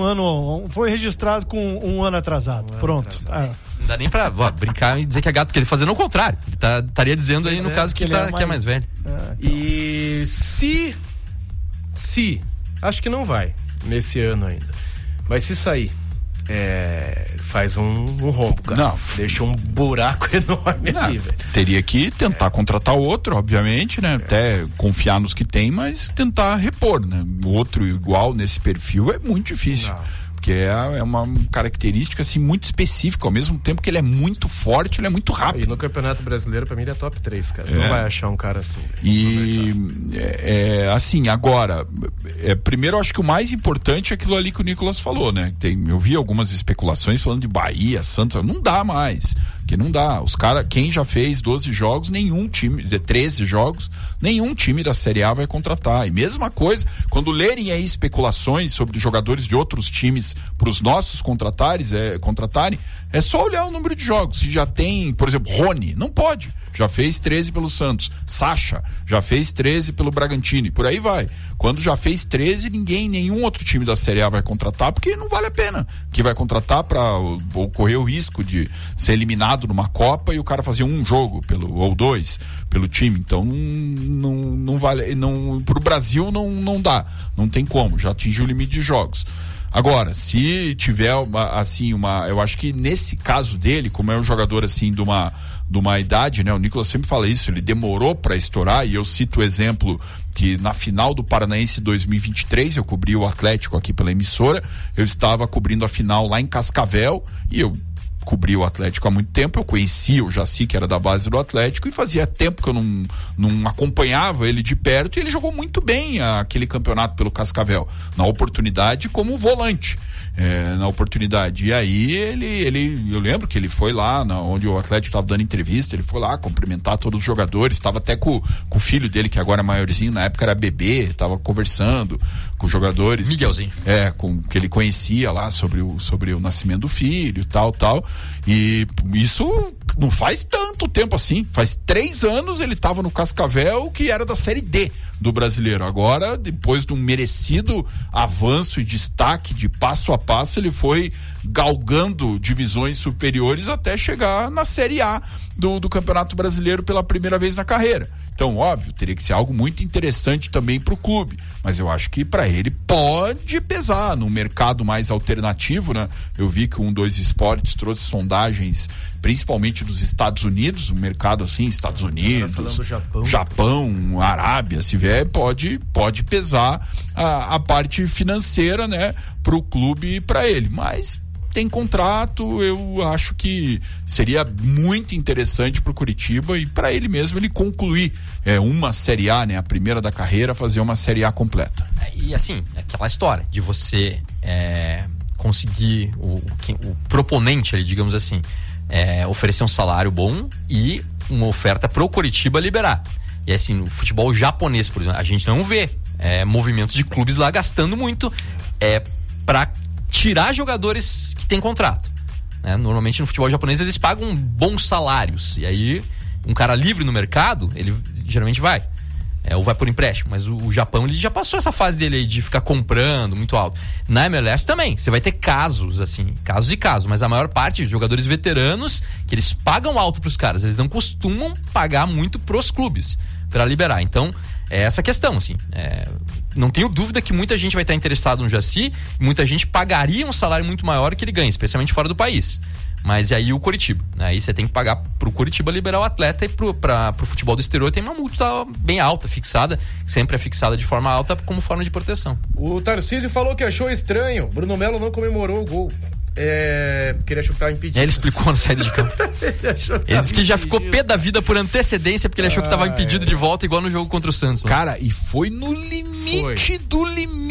Speaker 4: um ano atrasado. Pronto.
Speaker 2: Não dá nem pra brincar e dizer que é gato, porque ele fazendo o contrário. Ele estaria dizendo aí, no caso, que é mais velho.
Speaker 1: Então. E se acho que não vai nesse ano ainda, mas se sair, faz um rombo, cara.
Speaker 3: Não.
Speaker 1: Deixa um buraco enorme ali, velho.
Speaker 3: Teria que tentar contratar outro, obviamente, né? Até confiar nos que tem, mas tentar repor, né? Outro igual nesse perfil é muito difícil.
Speaker 1: Não.
Speaker 3: Porque é uma característica assim muito específica, ao mesmo tempo que ele é muito forte, ele é muito rápido.
Speaker 1: E no Campeonato Brasileiro, pra mim, ele é top 3, cara. Você não vai achar um cara assim.
Speaker 3: E assim, agora, primeiro eu acho que o mais importante é aquilo ali que o Nicolas falou, né? Eu vi algumas especulações falando de Bahia, Santos, não dá mais. Porque não dá. Os caras, quem já fez 12 jogos, nenhum time, 13 jogos, nenhum time da Série A vai contratar. E mesma coisa, quando lerem aí especulações sobre jogadores de outros times para os nossos contratarem, é só olhar o número de jogos. Se já tem, por exemplo, Rony, não pode. Já fez 13 pelo Santos. Sacha já fez 13 pelo Bragantino. E por aí vai. Quando já fez 13, nenhum outro time da Série A vai contratar, porque não vale a pena. Que vai contratar para correr o risco de ser eliminado numa Copa e o cara fazer um jogo ou dois pelo time. Então não vale. Pro Brasil não dá. Não tem como. Já atingiu o limite de jogos. Agora, se tiver eu acho que nesse caso dele, como é um jogador assim de uma idade, né? O Nicolas sempre fala isso, ele demorou para estourar, e eu cito o exemplo que na final do Paranaense 2023, eu cobri o Atlético aqui pela emissora, eu estava cobrindo a final lá em Cascavel, e eu cobri o Atlético há muito tempo, eu conhecia o Jaci, que era da base do Atlético, e fazia tempo que eu não acompanhava ele de perto, e ele jogou muito bem aquele campeonato pelo Cascavel, na oportunidade como volante. Na oportunidade. E aí eu lembro que ele foi lá onde o Atlético estava dando entrevista, ele foi lá cumprimentar todos os jogadores, estava até com o filho dele, que agora é maiorzinho, na época era bebê, estava conversando com os jogadores.
Speaker 2: Miguelzinho.
Speaker 3: Que ele conhecia lá sobre o nascimento do filho, tal. E isso não faz tanto tempo assim, faz 3 anos ele estava no Cascavel, que era da Série D do Brasileiro. Agora, depois de um merecido avanço e destaque de passo a passo, ele foi galgando divisões superiores até chegar na Série A do Campeonato Brasileiro pela primeira vez na carreira. Então, óbvio, teria que ser algo muito interessante também para o clube, mas eu acho que para ele pode pesar no mercado mais alternativo, né? Eu vi que o 1-2 Esportes trouxe sondagens, principalmente dos Estados Unidos, um mercado assim, Estados Unidos, Japão, Arábia, se vier, pode pesar a parte financeira, né, para o clube e para ele, mas tem contrato, eu acho que seria muito interessante para o Curitiba e para ele mesmo ele concluir uma Série A, né, a primeira da carreira, fazer uma Série A completa.
Speaker 2: E assim, aquela história de você conseguir o proponente ali, digamos assim, oferecer um salário bom e uma oferta pro Curitiba liberar. E assim, no futebol japonês, por exemplo, a gente não vê movimentos de clubes lá gastando muito para tirar jogadores que têm contrato, né? Normalmente no futebol japonês eles pagam bons salários, e aí um cara livre no mercado, ele geralmente vai ou vai por empréstimo, mas o Japão, ele já passou essa fase dele aí de ficar comprando muito alto. Na MLS também, você vai ter casos assim, casos e casos, mas a maior parte de jogadores veteranos, que eles pagam alto pros caras, eles não costumam pagar muito pros clubes para liberar. Então, é essa questão, assim, não tenho dúvida que muita gente vai estar interessado no Jaci, muita gente pagaria um salário muito maior que ele ganha, especialmente fora do país. Mas e aí o Curitiba, né? Aí você tem que pagar pro Curitiba liberar o atleta, e pro futebol do exterior tem uma multa bem alta, fixada, sempre é fixada de forma alta como forma de proteção.
Speaker 1: O Tarcísio falou que achou estranho, Bruno Melo não comemorou o gol. Porque ele achou que estava impedido.
Speaker 2: Ele explicou na saída de campo. Ele disse que já ficou pé da vida por antecedência, porque ele achou que estava impedido de volta, igual no jogo contra o Santos.
Speaker 3: Cara, e foi no limite do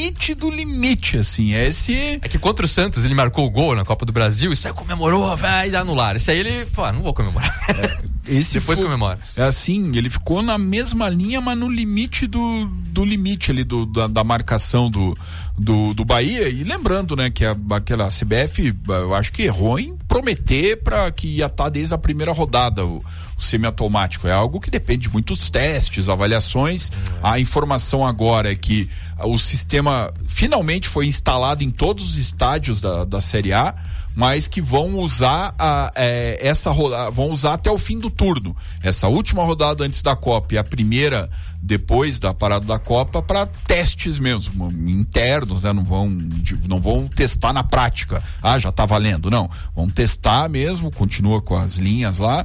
Speaker 3: limite, assim.
Speaker 2: É que contra o Santos ele marcou o gol na Copa do Brasil, e saiu, comemorou, vai anular. Esse aí ele, não vou comemorar. Depois comemora.
Speaker 3: Assim, ele ficou na mesma linha, mas no limite do limite ali da marcação do Bahia. E lembrando, né, que aquela CBF, eu acho que errou em prometer para que ia estar desde a primeira rodada o semiautomático. É algo que depende de muitos testes, avaliações. A informação agora é que o sistema finalmente foi instalado em todos os estádios da Série A, mas que vão usar vão usar até o fim do turno. Essa última rodada antes da Copa e a primeira depois da parada da Copa para testes mesmo, internos, né? Não vão testar na prática. Já tá valendo, não. Vão testar mesmo, continua com as linhas lá,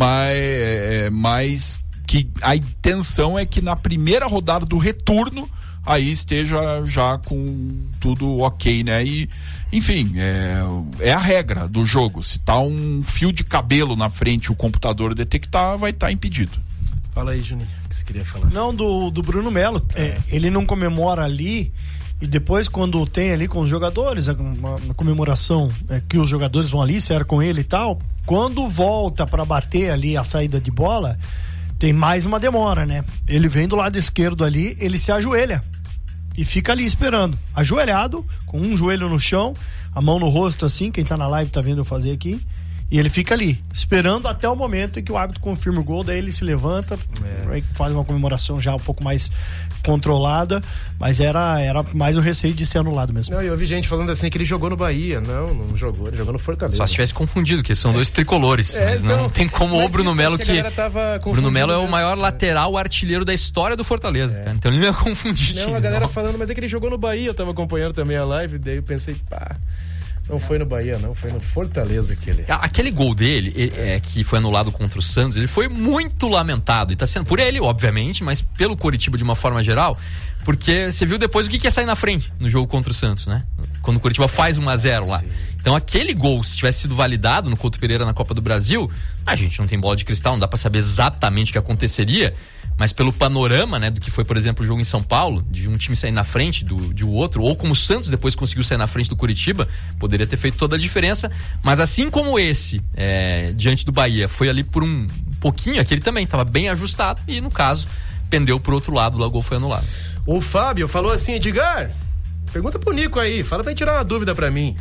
Speaker 3: mas que a intenção é que na primeira rodada do retorno aí esteja já com tudo ok, né? E, enfim, é a regra do jogo. Se tá um fio de cabelo na frente, o computador detectar, vai estar impedido.
Speaker 1: Fala aí, Juninho, o que você queria falar?
Speaker 4: Não, do Bruno Melo. Ele não comemora ali, e depois quando tem ali com os jogadores, uma comemoração que os jogadores vão ali, cercam ele e tal, quando volta para bater ali a saída de bola, tem mais uma demora, né? Ele vem do lado esquerdo ali, ele se ajoelha e fica ali esperando, ajoelhado, com um joelho no chão, a mão no rosto assim, quem tá na live tá vendo eu fazer aqui, e ele fica ali, esperando até o momento em que o árbitro confirma o gol, daí ele se levanta, faz uma comemoração já um pouco mais controlada, mas era mais o receio de ser anulado mesmo.
Speaker 1: Não, eu ouvi gente falando assim que ele jogou no Bahia. Não jogou, ele jogou no Fortaleza.
Speaker 2: Só se tivesse confundido, que são dois tricolores, mas então, não tem como o Bruno Melo Bruno Melo é o maior lateral artilheiro da história do Fortaleza, cara. Então ele não ia confundir.
Speaker 1: Não, a galera falando, mas é que ele jogou no Bahia, eu tava acompanhando também a live, daí eu pensei, não foi no Bahia, não, foi no Fortaleza
Speaker 2: aquele gol dele, que foi anulado contra o Santos, ele foi muito lamentado, e tá sendo por ele, obviamente, mas pelo Coritiba de uma forma geral, porque você viu depois o que ia sair na frente no jogo contra o Santos, né? Quando o Coritiba faz 1-0 lá. Então aquele gol, se tivesse sido validado no Couto Pereira na Copa do Brasil, a gente não tem bola de cristal, não dá pra saber exatamente o que aconteceria, mas pelo panorama, né, do que foi, por exemplo, o jogo em São Paulo, de um time sair na frente de outro, ou como o Santos depois conseguiu sair na frente do Coritiba, poderia ter feito toda a diferença, mas assim como esse, diante do Bahia, foi ali por um pouquinho, aquele também estava bem ajustado, e no caso, pendeu pro outro lado, lá o gol foi anulado.
Speaker 1: O Fábio falou assim, Edgar, pergunta pro Nico aí, fala pra ele tirar uma dúvida pra mim.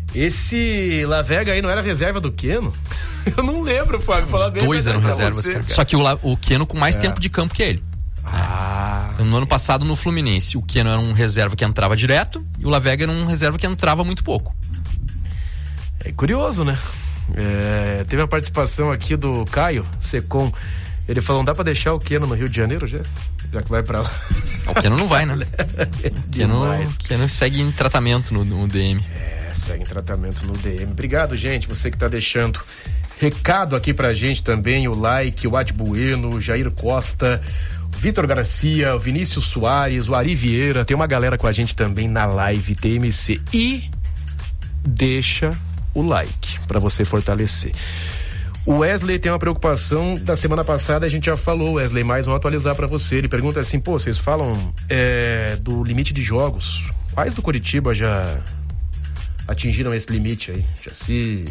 Speaker 1: Esse Lavega aí não era reserva do Keno? Eu não lembro, Fábio.
Speaker 2: Os dois eram reservas, cara. Só que o Keno com mais tempo de campo que ele. Então, no ano passado, no Fluminense, o Keno era um reserva que entrava direto e o Lavega era um reserva que entrava muito pouco.
Speaker 1: É curioso, né? Teve a participação aqui do Caio Secom. Ele falou, não dá pra deixar o Keno no Rio de Janeiro já que vai pra lá.
Speaker 2: O Keno não vai, né? O Keno segue em tratamento no DM.
Speaker 1: Segue em tratamento no DM. Obrigado, gente, você que tá deixando recado aqui pra gente também, o like, o Ad Bueno, o Jair Costa, o Vitor Garcia, o Vinícius Soares, o Ari Vieira, tem uma galera com a gente também na live TMC. E deixa o like pra você fortalecer. O Wesley tem uma preocupação da semana passada, a gente já falou, Wesley, mas vou atualizar pra você. Ele pergunta assim, vocês falam do limite de jogos, quais do Coritiba já atingiram esse limite aí? Jaci,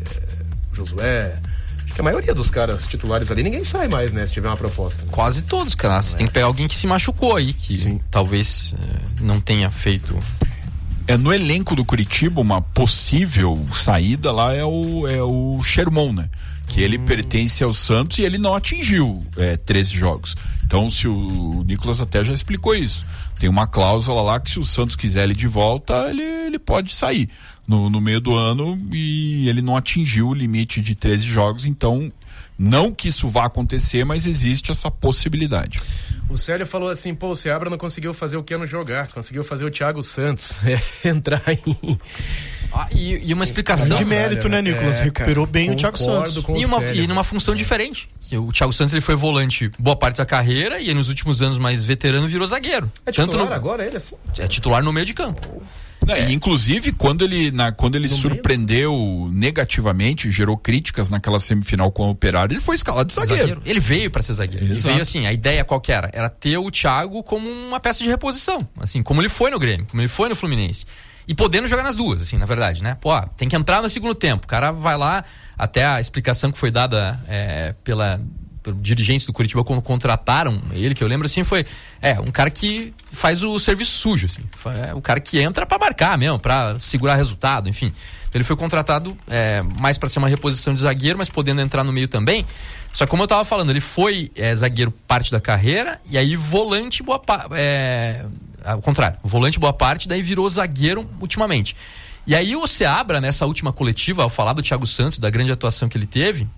Speaker 1: Josué, acho que a maioria dos caras titulares ali, ninguém sai mais, né, se tiver uma proposta, né?
Speaker 2: Quase todos, cara, você tem que pegar alguém que se machucou aí, que talvez não tenha feito.
Speaker 3: No elenco do Coritiba, uma possível saída lá é o Sherman, né? Que ele pertence ao Santos e ele não atingiu 13 jogos. Então, se o Nicolas até já explicou isso. Tem uma cláusula lá que se o Santos quiser ele de volta, ele pode sair no meio do ano, e ele não atingiu o limite de 13 jogos, então não que isso vá acontecer, mas existe essa possibilidade.
Speaker 1: O Célio falou assim, o Seabra não conseguiu fazer o Keno jogar, conseguiu fazer o Thiago Santos entrar em...
Speaker 2: E uma explicação
Speaker 4: de mérito, né, Nicolas? Recuperou bem o Thiago Santos.
Speaker 2: E numa função diferente. O Thiago Santos ele foi volante boa parte da carreira e nos últimos anos mais veterano virou zagueiro.
Speaker 1: É titular agora ele assim?
Speaker 2: É titular no meio de campo.
Speaker 3: E inclusive quando ele surpreendeu negativamente, gerou críticas naquela semifinal com o Operário, ele foi escalado de zagueiro.
Speaker 2: Ele veio pra ser zagueiro.
Speaker 3: Exato.
Speaker 2: Ele veio assim, a ideia qual que era? Era ter o Thiago como uma peça de reposição, assim, como ele foi no Grêmio, como ele foi no Fluminense. E podendo jogar nas duas, assim, na verdade, né? Tem que entrar no segundo tempo. O cara vai lá, até a explicação que foi dada dirigentes do Curitiba quando contrataram ele, que eu lembro assim, foi um cara que faz o serviço sujo, assim, o cara que entra pra marcar mesmo, pra segurar resultado, enfim. Então ele foi contratado mais pra ser uma reposição de zagueiro, mas podendo entrar no meio também. Só que como eu tava falando, ele foi zagueiro parte da carreira, e aí volante ao contrário, volante boa parte, daí virou zagueiro ultimamente. E aí o Seabra, nessa última coletiva, ao falar do Thiago Santos, da grande atuação que ele teve,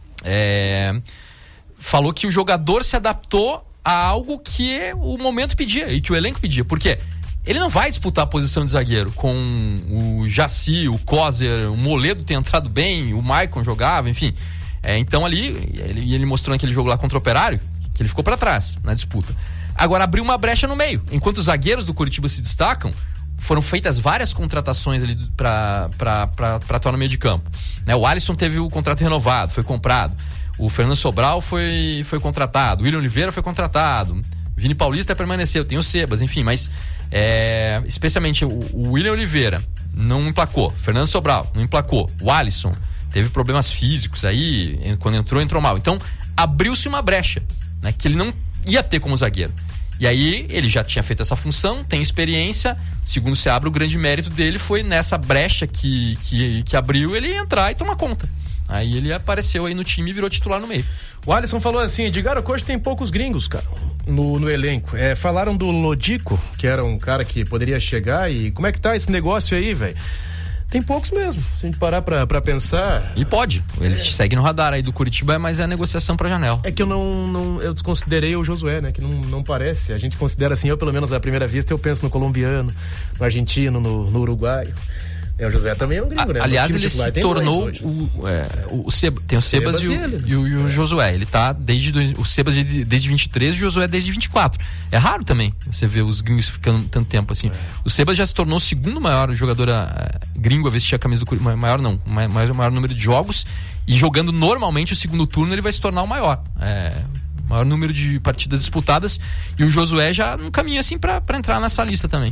Speaker 2: falou que o jogador se adaptou a algo que o momento pedia e que o elenco pedia. Por quê? Ele não vai disputar a posição de zagueiro com o Jaci, o Kozer, o Moledo tem entrado bem, o Maicon jogava, enfim. Então ali, ele mostrou naquele jogo lá contra o Operário, que ele ficou para trás na disputa. Agora abriu uma brecha no meio. Enquanto os zagueiros do Curitiba se destacam, foram feitas várias contratações ali para atuar no meio de campo. Né? O Alisson teve o contrato renovado, foi comprado. O Fernando Sobral foi contratado. O William Oliveira foi contratado. Vini Paulista permaneceu. Tem o Sebas, enfim. Mas especialmente o William Oliveira não emplacou. Fernando Sobral não emplacou. O Alisson teve problemas físicos aí. Quando entrou mal. Então abriu-se uma brecha, né, que ele não ia ter como zagueiro. E aí ele já tinha feito essa função, tem experiência. Segundo o Seabra, o grande mérito dele foi nessa brecha que abriu, ele entrar e tomar conta. Aí ele apareceu aí no time e virou titular no meio.
Speaker 1: O Alisson falou assim: Edgar, hoje tem poucos gringos, cara, no elenco. Falaram do Lodico, que era um cara que poderia chegar. E como é que tá esse negócio aí, velho? Tem poucos mesmo, se a gente parar pra pensar.
Speaker 2: E pode, ele segue no radar aí do Curitiba, mas é a negociação pra janela.
Speaker 1: É que eu desconsiderei o Josué, né, que não parece. A gente considera assim, eu pelo menos à primeira vista eu penso no colombiano, no argentino, no uruguaio. O Josué também é um gringo, né?
Speaker 2: Aliás, ele se tornou tem o Sebas e o Josué. Ele tá o Sebas desde 23 e o Josué desde 24. É raro também você ver os gringos ficando tanto tempo assim. O Sebas já se tornou o segundo maior jogador gringo a vestir a camisa do Curitiba. Maior número de jogos. E jogando normalmente o segundo turno, ele vai se tornar o maior. Maior número de partidas disputadas, e o Josué já no caminho assim pra entrar nessa lista também.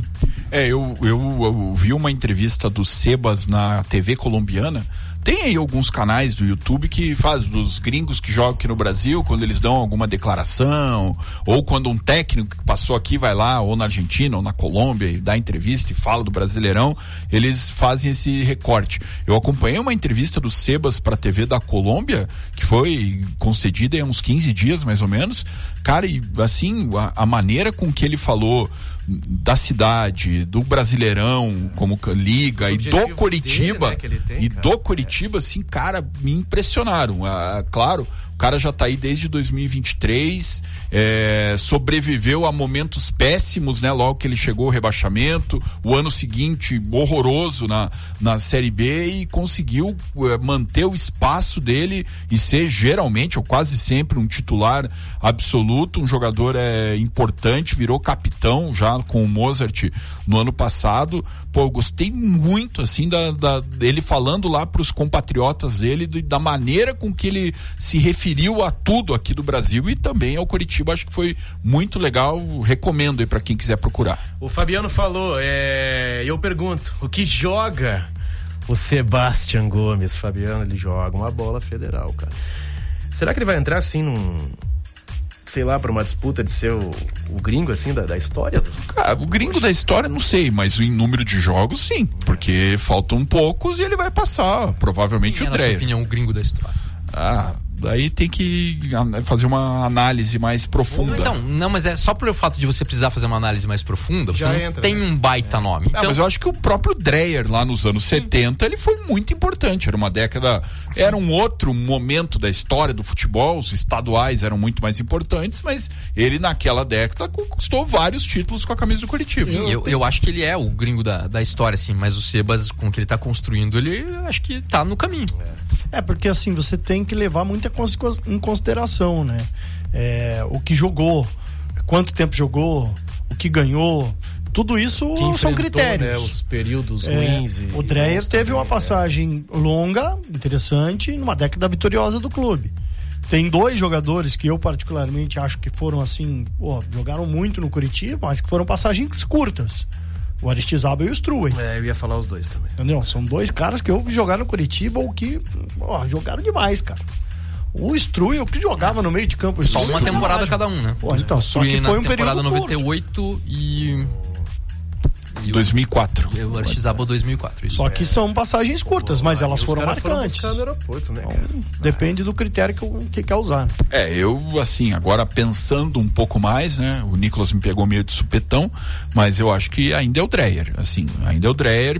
Speaker 3: Eu vi uma entrevista do Sebas na TV colombiana. Tem aí alguns canais do YouTube que faz dos gringos que jogam aqui no Brasil, quando eles dão alguma declaração, ou quando um técnico que passou aqui vai lá, ou na Argentina, ou na Colômbia, e dá entrevista e fala do Brasileirão, eles fazem esse recorte. Eu acompanhei uma entrevista do Sebas pra TV da Colômbia, que foi concedida há uns 15 dias, mais ou menos. Cara, e assim, a maneira com que ele falou da cidade, do Brasileirão como liga, e do Curitiba, dele, né, do Curitiba, assim, cara, me impressionaram. Claro, o cara já tá aí desde 2023, sobreviveu a momentos péssimos, né? Logo que ele chegou ao rebaixamento, o ano seguinte horroroso na Série B, e conseguiu manter o espaço dele e ser geralmente, ou quase sempre, um titular absoluto, um jogador importante, virou capitão já com o Mozart no ano passado. Pô, eu gostei muito, assim, dele falando lá pros compatriotas dele, da maneira com que ele se referiu a tudo aqui do Brasil e também ao Curitiba. Acho que foi muito legal, recomendo aí pra quem quiser procurar.
Speaker 1: O Fabiano falou, eu pergunto, o que joga o Sebastião Gomes? Fabiano, ele joga uma bola federal, cara. Será que ele vai entrar assim sei lá, pra uma disputa de ser o gringo, assim, da história?
Speaker 3: Cara, o gringo da história, não sei, mas em número de jogos, sim, porque faltam poucos e ele vai passar, provavelmente.
Speaker 2: Quem
Speaker 3: o Dreyer.
Speaker 2: Na sua opinião, o gringo da história?
Speaker 3: Daí tem que fazer uma análise mais profunda.
Speaker 2: Então, não, mas só pelo fato de você precisar fazer uma análise mais profunda, você não tem um baita nome. Então...
Speaker 3: mas eu acho que o próprio Dreyer lá nos anos 70, ele foi muito importante. Era uma década, era um outro momento da história do futebol, os estaduais eram muito mais importantes, mas ele naquela década conquistou vários títulos com a camisa do Curitiba.
Speaker 2: Sim, eu acho que ele é o gringo da história, assim, mas o Sebas, com o que ele tá construindo, ele acho que tá no caminho.
Speaker 4: Porque assim, você tem que levar muita em consideração, né? O que jogou, quanto tempo jogou, o que ganhou, tudo isso são critérios.
Speaker 1: Né, os períodos ruins.
Speaker 4: O Dreyer teve uma passagem longa, interessante, numa década vitoriosa do clube. Tem dois jogadores que eu particularmente acho que foram assim, jogaram muito no Curitiba, mas que foram passagens curtas. O Aristizábal e o Struwen.
Speaker 1: Eu ia falar os dois também.
Speaker 4: Entendeu? São dois caras que eu vi jogar no Curitiba ou que jogaram demais, cara. O Struy, o que jogava no meio de campo.
Speaker 2: Só uma temporada cada um, né?
Speaker 4: Pô, então, só que foi um período
Speaker 2: 98 e
Speaker 3: 2004.
Speaker 2: O Archizaba 2004.
Speaker 4: Só que são passagens curtas, mas elas foram marcantes.
Speaker 1: No aeroporto, né,
Speaker 4: então, depende do critério que quer usar.
Speaker 3: Eu, assim, agora pensando um pouco mais, né? O Nicolas me pegou meio de supetão, mas eu acho que ainda é o Dreyer. Assim, ainda é o Dreyer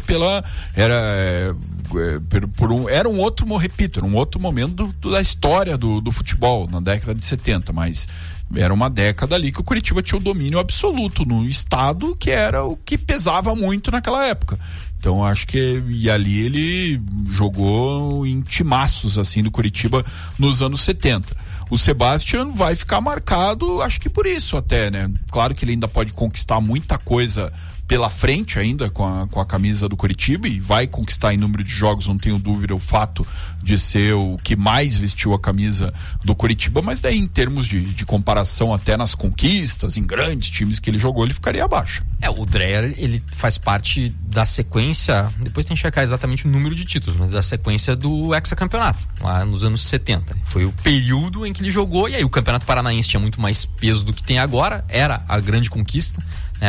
Speaker 3: era um outro, repito, era um outro momento da história do futebol, na década de 70, mas era uma década ali que o Curitiba tinha o domínio absoluto no estado, que era o que pesava muito naquela época. Então acho que e ali ele jogou em timaços assim do Curitiba nos anos 70. O Sebastião vai ficar marcado, acho que por isso até, né? Claro que ele ainda pode conquistar muita coisa pela frente ainda com a camisa do Curitiba e vai conquistar em número de jogos, não tenho dúvida, o fato de ser o que mais vestiu a camisa do Curitiba, mas daí em termos de comparação até nas conquistas, em grandes times que ele jogou, ele ficaria abaixo.
Speaker 2: O Dreyer, ele faz parte da sequência, depois tem que checar exatamente o número de títulos, mas da sequência do hexacampeonato, lá nos anos 70. Foi o período em que ele jogou, e aí o Campeonato Paranaense tinha muito mais peso do que tem agora, era a grande conquista.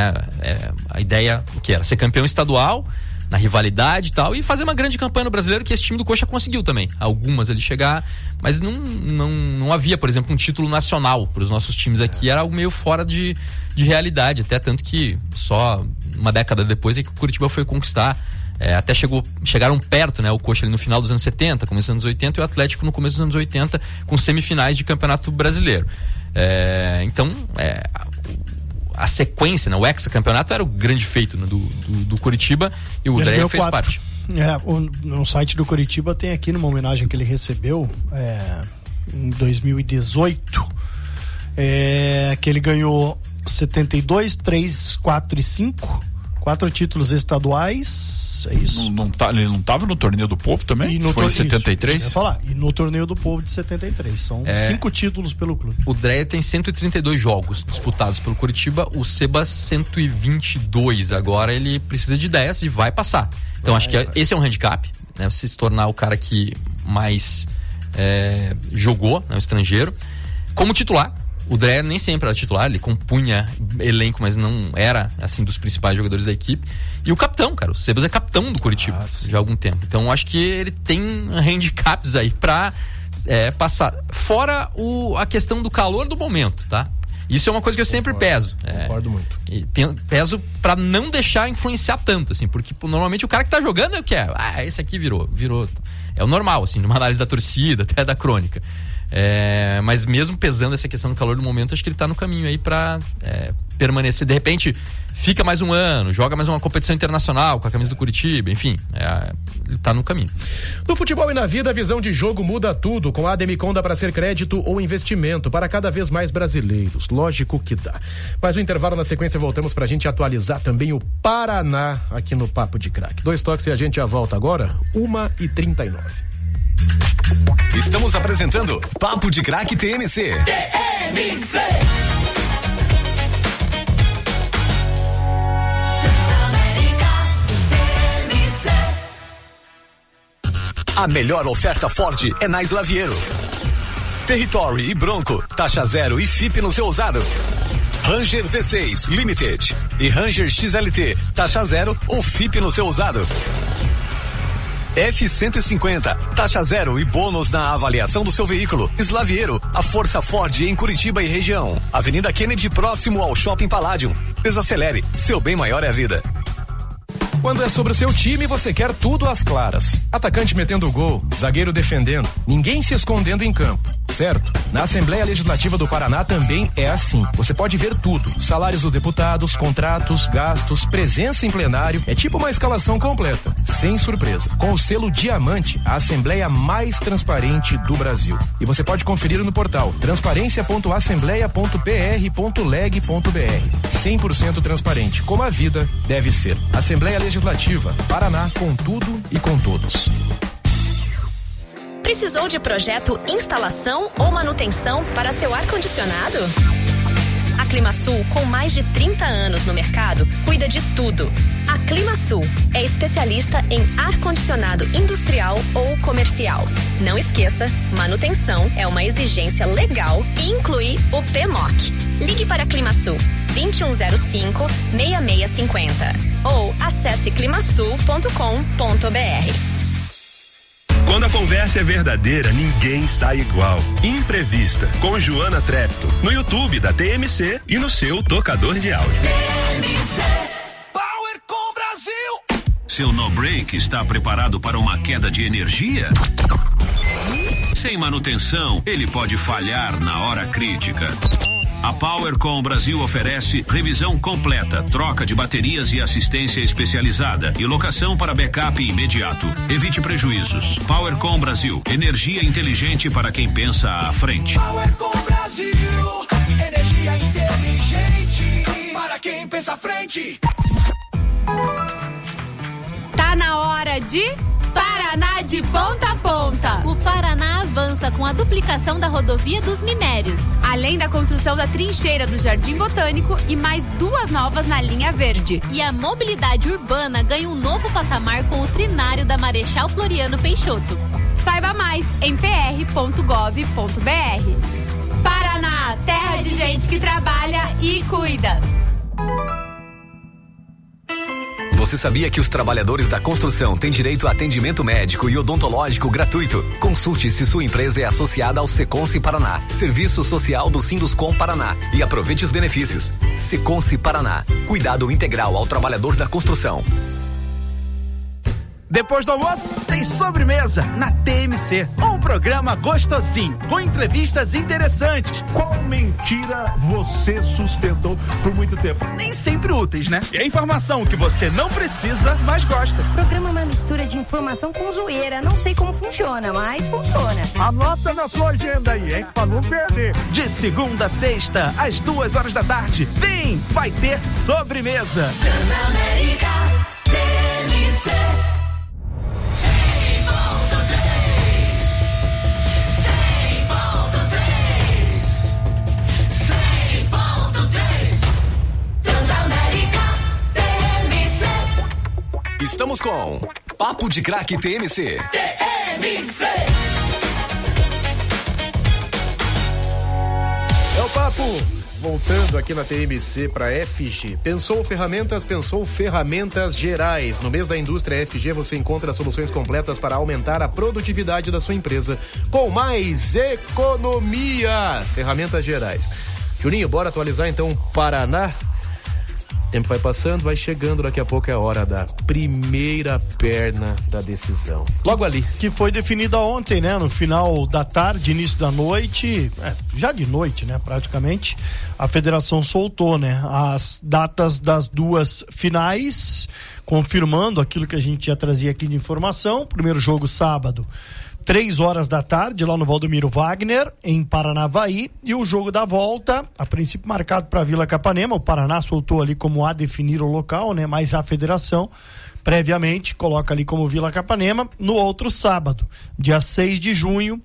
Speaker 2: A ideia que era ser campeão estadual na rivalidade e tal, e fazer uma grande campanha no Brasileiro, que esse time do Coxa conseguiu também, algumas ele chegar, mas não havia, por exemplo, um título nacional para os nossos times aqui, era algo meio fora de realidade, até tanto que só uma década depois é que o Curitiba foi conquistar, até chegaram perto, né, o Coxa ali no final dos anos 70, começo dos anos 80, e o Atlético no começo dos anos 80 com semifinais de Campeonato Brasileiro. Então a sequência, né? O hexacampeonato era o grande feito, né, do Curitiba, e o Dreyer fez parte.
Speaker 4: No site do Curitiba tem aqui numa homenagem que ele recebeu em 2018, que ele ganhou 72, 3, 4 e 5, 4 títulos estaduais, é isso?
Speaker 3: Ele não estava no Torneio do Povo também? Foi em 73?
Speaker 4: Isso, eu ia falar. E no Torneio do Povo de 73. São 5 títulos pelo clube.
Speaker 2: O Dreyer tem 132 jogos disputados pelo Curitiba, o Sebas 122. Agora ele precisa de 10 e vai passar. Então acho que esse é um handicap, né? Você se tornar o cara que mais jogou, né, o estrangeiro, como titular. O Dreyer nem sempre era titular, ele compunha elenco, mas não era, assim, dos principais jogadores da equipe. E o capitão, cara, o Sebas é capitão do Curitiba já há algum tempo. Então, acho que ele tem handicaps aí pra passar. Fora a questão do calor do momento, tá? Isso é uma coisa que eu sempre peso.
Speaker 1: Concordo muito.
Speaker 2: E peso pra não deixar influenciar tanto, assim, porque normalmente o cara que tá jogando é o que é. Esse aqui virou. É o normal, assim, numa análise da torcida, até da crônica. Mas mesmo pesando essa questão do calor do momento, acho que ele tá no caminho aí pra permanecer. De repente, fica mais um ano, joga mais uma competição internacional com a camisa do Curitiba, enfim, ele tá no caminho.
Speaker 1: No futebol e na vida, a visão de jogo muda tudo. Com a Ademicon dá pra ser crédito ou investimento para cada vez mais brasileiros. Lógico que dá. Mas no intervalo, na sequência, voltamos pra gente atualizar também o Paraná aqui no Papo de Craque. 2 toques e a gente já volta agora, 1h39.
Speaker 5: Estamos apresentando Papo de Craque TMC. TMC. A melhor oferta Ford é na Slaviero. Territory e Bronco, taxa 0 e FIP no seu usado. Ranger V6 Limited e Ranger XLT, taxa 0 ou FIP no seu usado. F-150, taxa 0 e bônus na avaliação do seu veículo. Slaviero, a força Ford em Curitiba e região. Avenida Kennedy, próximo ao Shopping Palladium. Desacelere, seu bem maior é a vida.
Speaker 1: Quando é sobre o seu time, você quer tudo às claras. Atacante metendo gol, zagueiro defendendo, ninguém se escondendo em campo, certo? Na Assembleia Legislativa do Paraná também é assim. Você pode ver tudo: salários dos deputados, contratos, gastos, presença em plenário. É tipo uma escalação completa, sem surpresa. Com o selo Diamante, a Assembleia mais transparente do Brasil. E você pode conferir no portal transparência.assembleia.pr.leg.br. 100% transparente, como a vida deve ser. Assembleia Legislativa, Paraná, com tudo e com todos.
Speaker 6: Precisou de projeto, instalação ou manutenção para seu ar-condicionado? A Climasul, com mais de 30 anos no mercado, cuida de tudo. A Climasul é especialista em ar-condicionado industrial ou comercial. Não esqueça, manutenção é uma exigência legal e inclui o PMOC. Ligue para Climasul 2105-6650 ou acesse climasul.com.br.
Speaker 7: Quando a conversa é verdadeira, ninguém sai igual. Imprevista, com Joana Trepto, no YouTube da TMC e no seu tocador de áudio.
Speaker 8: TMC Power com Brasil. Seu no-break está preparado para uma queda de energia? Sem manutenção, ele pode falhar na hora crítica. A Powercom Brasil oferece revisão completa, troca de baterias e assistência especializada e locação para backup imediato. Evite prejuízos. Powercom Brasil, energia inteligente para quem pensa à frente.
Speaker 9: Powercom Brasil, energia inteligente para quem pensa à frente.
Speaker 10: Tá na hora de Paraná de ponta a ponta.
Speaker 11: O Paraná avança com a duplicação da rodovia dos Minérios,
Speaker 10: além da construção da trincheira do Jardim Botânico e mais 2 novas na linha verde.
Speaker 11: E a mobilidade urbana ganha um novo patamar com o trinário da Marechal Floriano Peixoto.
Speaker 10: Saiba mais em pr.gov.br. Paraná, terra de gente que trabalha e cuida.
Speaker 5: Você sabia que os trabalhadores da construção têm direito a atendimento médico e odontológico gratuito? Consulte se sua empresa é associada ao Seconce Paraná, Serviço Social do Sinduscom Paraná, e aproveite os benefícios. Seconce Paraná, cuidado integral ao trabalhador da construção.
Speaker 12: Depois do almoço, tem sobremesa na TMC. Um programa gostosinho, com entrevistas interessantes.
Speaker 13: Qual mentira você sustentou por muito tempo?
Speaker 12: Nem sempre úteis, né? E a informação que você não precisa, mas gosta.
Speaker 14: O programa é uma mistura de informação com zoeira. Não sei como funciona, mas funciona.
Speaker 13: Anota na sua agenda aí, hein? Pra não perder.
Speaker 12: De segunda a sexta, às 2h da tarde. Vem, vai ter sobremesa.
Speaker 9: Transamérica, TMC.
Speaker 5: Estamos com Papo de Craque TMC.
Speaker 9: TMC.
Speaker 1: É o papo. Voltando aqui na TMC para FG. Pensou ferramentas gerais. No mês da indústria FG você encontra soluções completas para aumentar a produtividade da sua empresa com mais economia. Ferramentas gerais. Juninho, bora atualizar então Paraná? O tempo vai passando, vai chegando, daqui a pouco é a hora da primeira perna da decisão. Logo ali.
Speaker 4: Que foi definida ontem, né? No final da tarde, início da noite, já de noite, né? Praticamente, a federação soltou, né? As datas das 2 finais, confirmando aquilo que a gente já trazia aqui de informação. Primeiro jogo sábado, 3h da tarde, lá no Valdomiro Wagner, em Paranavaí, e o jogo da volta, a princípio marcado para Vila Capanema. O Paraná soltou ali como a definir o local, né? Mas a federação previamente coloca ali como Vila Capanema no outro sábado, dia 6 de junho,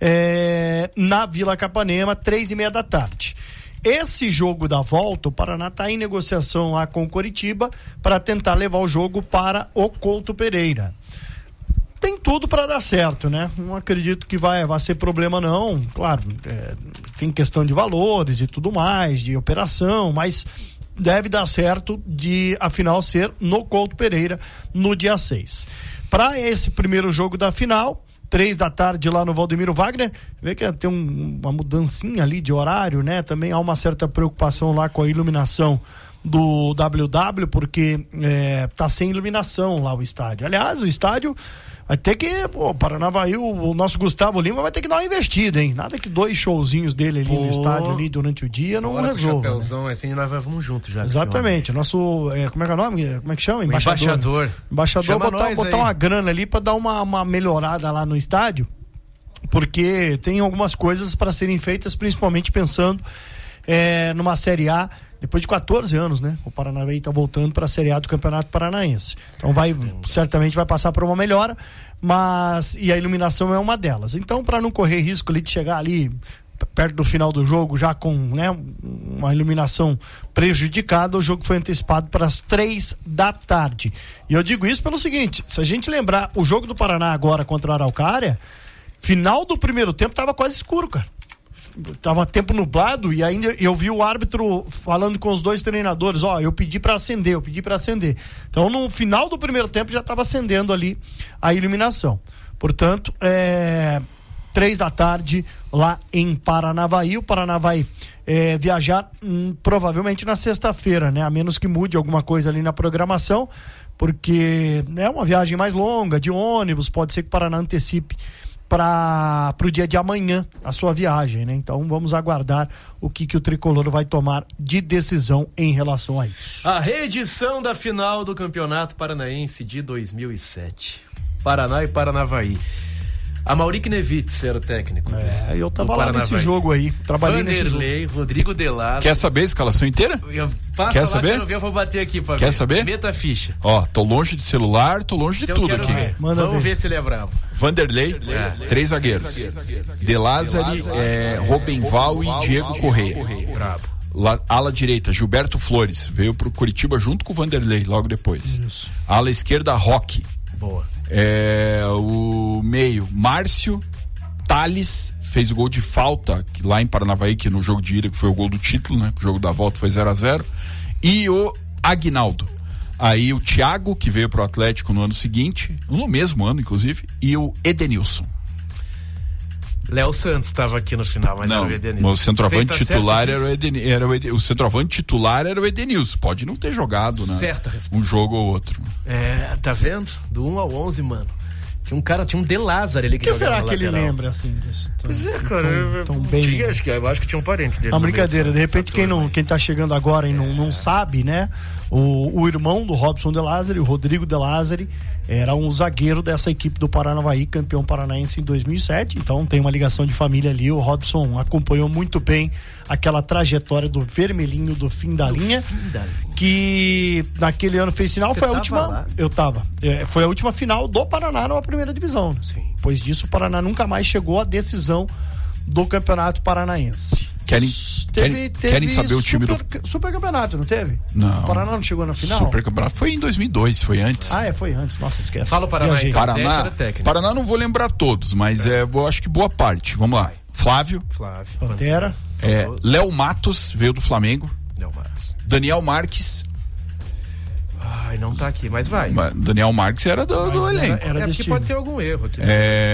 Speaker 4: na Vila Capanema, 3h30 da tarde. Esse jogo da volta, o Paraná está em negociação lá com o Coritiba para tentar levar o jogo para o Couto Pereira. Tem tudo para dar certo, né? Não acredito que vai ser problema não, claro, tem questão de valores e tudo mais, de operação, mas deve dar certo de, afinal, ser no Couto Pereira no dia 6. Para esse primeiro jogo da final, 3 da tarde lá no Valdomiro Wagner, vê que tem uma mudancinha ali de horário, né? Também há uma certa preocupação lá com a iluminação do WW, porque tá sem iluminação lá o estádio. Aliás, o estádio vai ter que, Paranavaí, o nosso Gustavo Lima vai ter que dar uma investida, hein? Nada que 2 showzinhos dele ali no estádio ali durante o dia não resolva.
Speaker 1: Chapéuzão, assim, nós vamos juntos já.
Speaker 4: Exatamente, o nosso, como é que é o nome? Como é que chama?
Speaker 1: Embaixador.
Speaker 4: Embaixador, botar uma grana ali pra dar uma melhorada lá no estádio, porque tem algumas coisas para serem feitas, principalmente pensando numa Série A, depois de 14 anos, né? O Paranavaí está voltando para a Série A do Campeonato Paranaense. Então certamente vai passar por uma melhora, e a iluminação é uma delas. Então, para não correr risco ali de chegar ali perto do final do jogo já com, né, uma iluminação prejudicada, o jogo foi antecipado para as 3 da tarde. E eu digo isso pelo seguinte, se a gente lembrar o jogo do Paraná agora contra a Araucária, final do primeiro tempo tava quase escuro, cara. Tava tempo nublado e ainda eu vi o árbitro falando com os 2 treinadores, eu pedi para acender. Então no final do primeiro tempo já estava acendendo ali a iluminação. Portanto, 3 da tarde lá em Paranavaí. O Paraná vai viajar provavelmente na sexta-feira, né? A menos que mude alguma coisa ali na programação, porque é uma viagem mais longa, de ônibus, pode ser que o Paraná antecipe para o dia de amanhã a sua viagem, né? Então vamos aguardar o que o Tricolor vai tomar de decisão em relação a isso.
Speaker 1: A reedição da final do Campeonato Paranaense de 2007. Paraná e Paranavaí. A Mauric Nevitz era o técnico.
Speaker 4: Eu tava lá nesse jogo aí, trabalhei nesse jogo.
Speaker 1: Rodrigo Delaz.
Speaker 3: Quer saber a escalação inteira?
Speaker 1: Quer saber? Eu vou bater aqui pra ver.
Speaker 3: Quer saber?
Speaker 1: Meta a ficha.
Speaker 3: Tô longe de celular, tô longe de tudo aqui.
Speaker 1: Vamos ver se ele é bravo.
Speaker 3: Vanderlei, 3 zagueiros. De Lázari, Robenval e Diego Correia.
Speaker 1: Bravo.
Speaker 3: Ala direita, Gilberto Flores, veio pro Curitiba junto com o Vanderlei, logo depois.
Speaker 4: Isso.
Speaker 3: Ala esquerda, Roque.
Speaker 1: Boa.
Speaker 3: O meio, Márcio, Thales, fez o gol de falta lá em Paranavaí, que no jogo de ida, que foi o gol do título, né? O jogo da volta foi 0-0. E o Aguinaldo. Aí o Thiago, que veio pro Atlético no ano seguinte, no mesmo ano, inclusive, e o Edenilson.
Speaker 1: Léo Santos estava aqui no final, mas
Speaker 3: não,
Speaker 1: era o Edenilson.
Speaker 3: O centroavante titular o centroavante titular era o Edenilson. Pode não ter jogado, né? Um jogo ou outro.
Speaker 1: Tá vendo? Do 1 ao 11, mano. Tinha um De Lázari ali que jogava.
Speaker 4: O que será que ele lembra assim disso?
Speaker 1: Pois é, cara.
Speaker 4: Tão bem.
Speaker 1: Eu acho que tinha um parente dele.
Speaker 4: Uma brincadeira, de repente quem tá chegando agora e não sabe, né? O irmão do Robson De Lázari, o Rodrigo De Lázari, era um zagueiro dessa equipe do Paranavaí, campeão paranaense em 2007, então tem uma ligação de família ali. O Robson acompanhou muito bem aquela trajetória do vermelhinho do fim da linha, que naquele ano fez final. Foi a última lá? Eu tava, foi a última final do Paraná na primeira divisão.
Speaker 1: Sim.
Speaker 4: Depois disso o Paraná nunca mais chegou à decisão do Campeonato Paranaense.
Speaker 3: Querem saber o time do
Speaker 4: Super Campeonato, não teve?
Speaker 3: Não.
Speaker 4: O Paraná não chegou na final?
Speaker 3: Super Campeonato foi em 2002, foi antes.
Speaker 4: Foi antes, nossa, esquece.
Speaker 1: Fala o Paraná.
Speaker 3: Paraná não vou lembrar todos, mas eu acho que boa parte. Vamos lá. Flávio.
Speaker 4: Pantera.
Speaker 3: Léo Matos, veio do Flamengo.
Speaker 1: Léo Matos.
Speaker 3: Daniel Marques.
Speaker 1: Não tá aqui, mas vai.
Speaker 3: Daniel Marques era do elenco.
Speaker 1: Era porque pode ter algum erro aqui.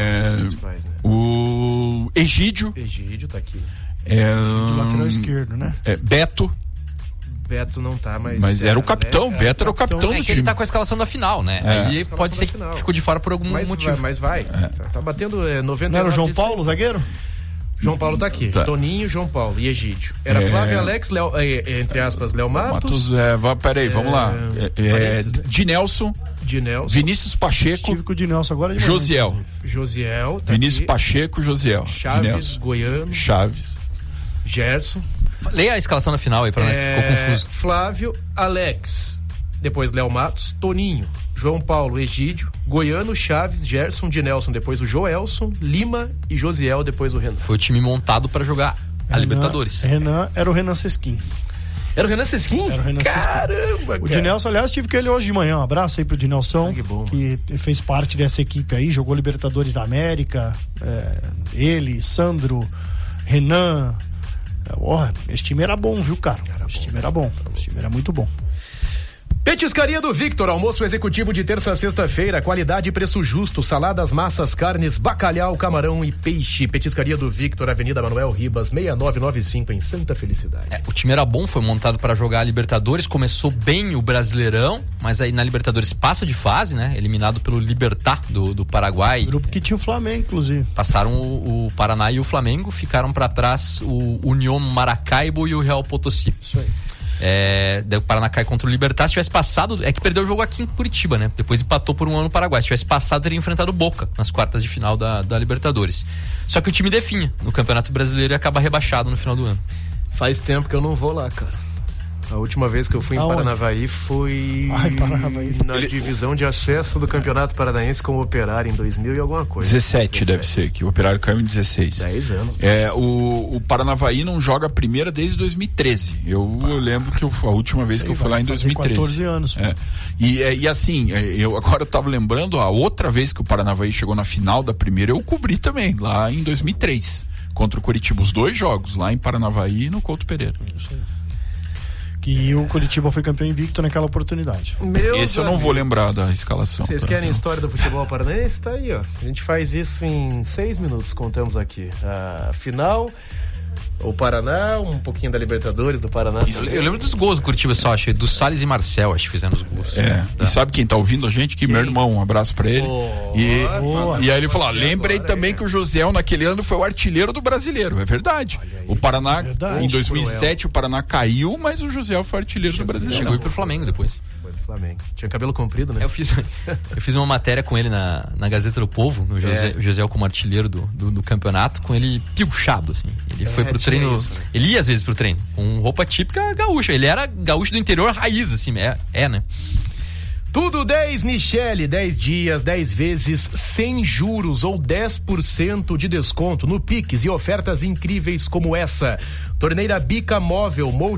Speaker 3: O Egídio.
Speaker 1: Egídio tá aqui.
Speaker 4: Do lateral esquerdo, né?
Speaker 3: Beto
Speaker 1: não tá, mas
Speaker 3: era o capitão. Beto era o capitão do time.
Speaker 2: Ele tá com a escalação da final, né? Aí pode ser que ficou de fora por algum motivo.
Speaker 1: Mas vai. Tá batendo 90.
Speaker 4: Não era o João Paulo, zagueiro?
Speaker 1: João Paulo tá aqui. Toninho, João Paulo e Egídio. Era Flávio, Alex, entre aspas, Léo Matos.
Speaker 3: Peraí, vamos lá. Dinelson. Vinícius Pacheco.
Speaker 4: Estive com o Dinelson agora de
Speaker 3: Josiel.
Speaker 1: Tá
Speaker 3: Vinícius
Speaker 1: aqui.
Speaker 3: Pacheco, Josiel.
Speaker 1: Chaves,
Speaker 3: Dinelson.
Speaker 1: Goiano.
Speaker 3: Chaves.
Speaker 1: Gerson.
Speaker 2: Leia a escalação na final aí pra nós que ficou confuso.
Speaker 1: Flávio, Alex, depois Léo Matos, Toninho, João Paulo, Egídio, Goiano, Chaves, Gerson, Dinelson, depois o Joelson, Lima e Josiel, depois o Renan.
Speaker 2: Foi o time montado pra jogar a Libertadores.
Speaker 4: Era o Renan Sesquim.
Speaker 1: Era o Renan Sesquim?
Speaker 4: Era o Renan Sesquim.
Speaker 1: Caramba,
Speaker 4: O Dinelson, aliás, tive com ele hoje de manhã. Um abraço aí pro Dinelson, que fez parte dessa equipe aí, jogou Libertadores da América. Ele, Sandro, Renan. Esse time era bom, viu, cara? Esse time era bom. Esse time era muito bom.
Speaker 1: Petiscaria do Victor, almoço executivo de terça a sexta-feira, qualidade e preço justo, saladas, massas, carnes, bacalhau, camarão e peixe. Petiscaria do Victor, Avenida Manuel Ribas, 6995, em Santa Felicidade.
Speaker 2: O time era bom, foi montado para jogar a Libertadores, começou bem o Brasileirão, mas aí na Libertadores passa de fase, né? Eliminado pelo Libertad do Paraguai.
Speaker 4: Grupo que tinha o Flamengo, inclusive.
Speaker 2: Passaram o Paraná e o Flamengo, ficaram para trás o União Maracaibo e o Real Potosí.
Speaker 4: Isso aí.
Speaker 2: Daí o Paraná cai contra o Libertad. Se tivesse passado, é que perdeu o jogo aqui em Curitiba, né? Depois empatou por 1 ano no Paraguai. Se tivesse passado, teria enfrentado o Boca nas quartas de final da Libertadores. Só que o time definha no Campeonato Brasileiro e acaba rebaixado no final do ano.
Speaker 1: Faz tempo que eu não vou lá, cara. A última vez que eu fui em Paranavaí foi na divisão de acesso do Campeonato Paranaense com o Operário em 2000 e alguma coisa.
Speaker 3: 17 deve ser, que o Operário caiu em 16.
Speaker 1: 10 anos.
Speaker 3: O Paranavaí não joga a primeira desde 2013. Eu lembro que a última vez que eu fui lá em 2013.
Speaker 4: 14 anos.
Speaker 3: E assim, eu agora tava lembrando, a outra vez que o Paranavaí chegou na final da primeira, eu cobri também, lá em 2003, contra o Coritiba, os 2 jogos, lá em Paranavaí e no Couto Pereira.
Speaker 4: E o Coritiba foi campeão invicto naquela oportunidade.
Speaker 3: Esse eu não vou lembrar da escalação.
Speaker 1: Vocês querem a história do futebol paranaense? Tá aí, ó. A gente faz isso em 6 minutos, contamos aqui. A final, o Paraná, um pouquinho da Libertadores do Paraná.
Speaker 2: Eu lembro dos gols do Curitiba só, acho, do Salles e Marcel, acho que fizeram os gols.
Speaker 3: E sabe quem tá ouvindo a gente? Meu irmão, um abraço pra ele. E aí ele falou, lembrei também que o Josiel naquele ano foi o artilheiro do Brasileiro, é verdade. O Paraná, em 2007 o Paraná caiu, mas o Josiel foi artilheiro do Brasileiro.
Speaker 2: Chegou pro Flamengo depois.
Speaker 1: Foi do Flamengo. Tinha cabelo comprido, né?
Speaker 2: Eu fiz uma matéria com ele na Gazeta do Povo, no Josiel como artilheiro do campeonato, com ele piochado, assim. Ele foi pro treino, isso, né? Ele ia às vezes pro treino, com roupa típica gaúcha. Ele era gaúcho do interior raiz, assim, né?
Speaker 1: Tudo 10 Michele, 10 dias, 10 vezes, sem juros ou 10% de desconto no Pix e ofertas incríveis como essa. Torneira Bica Móvel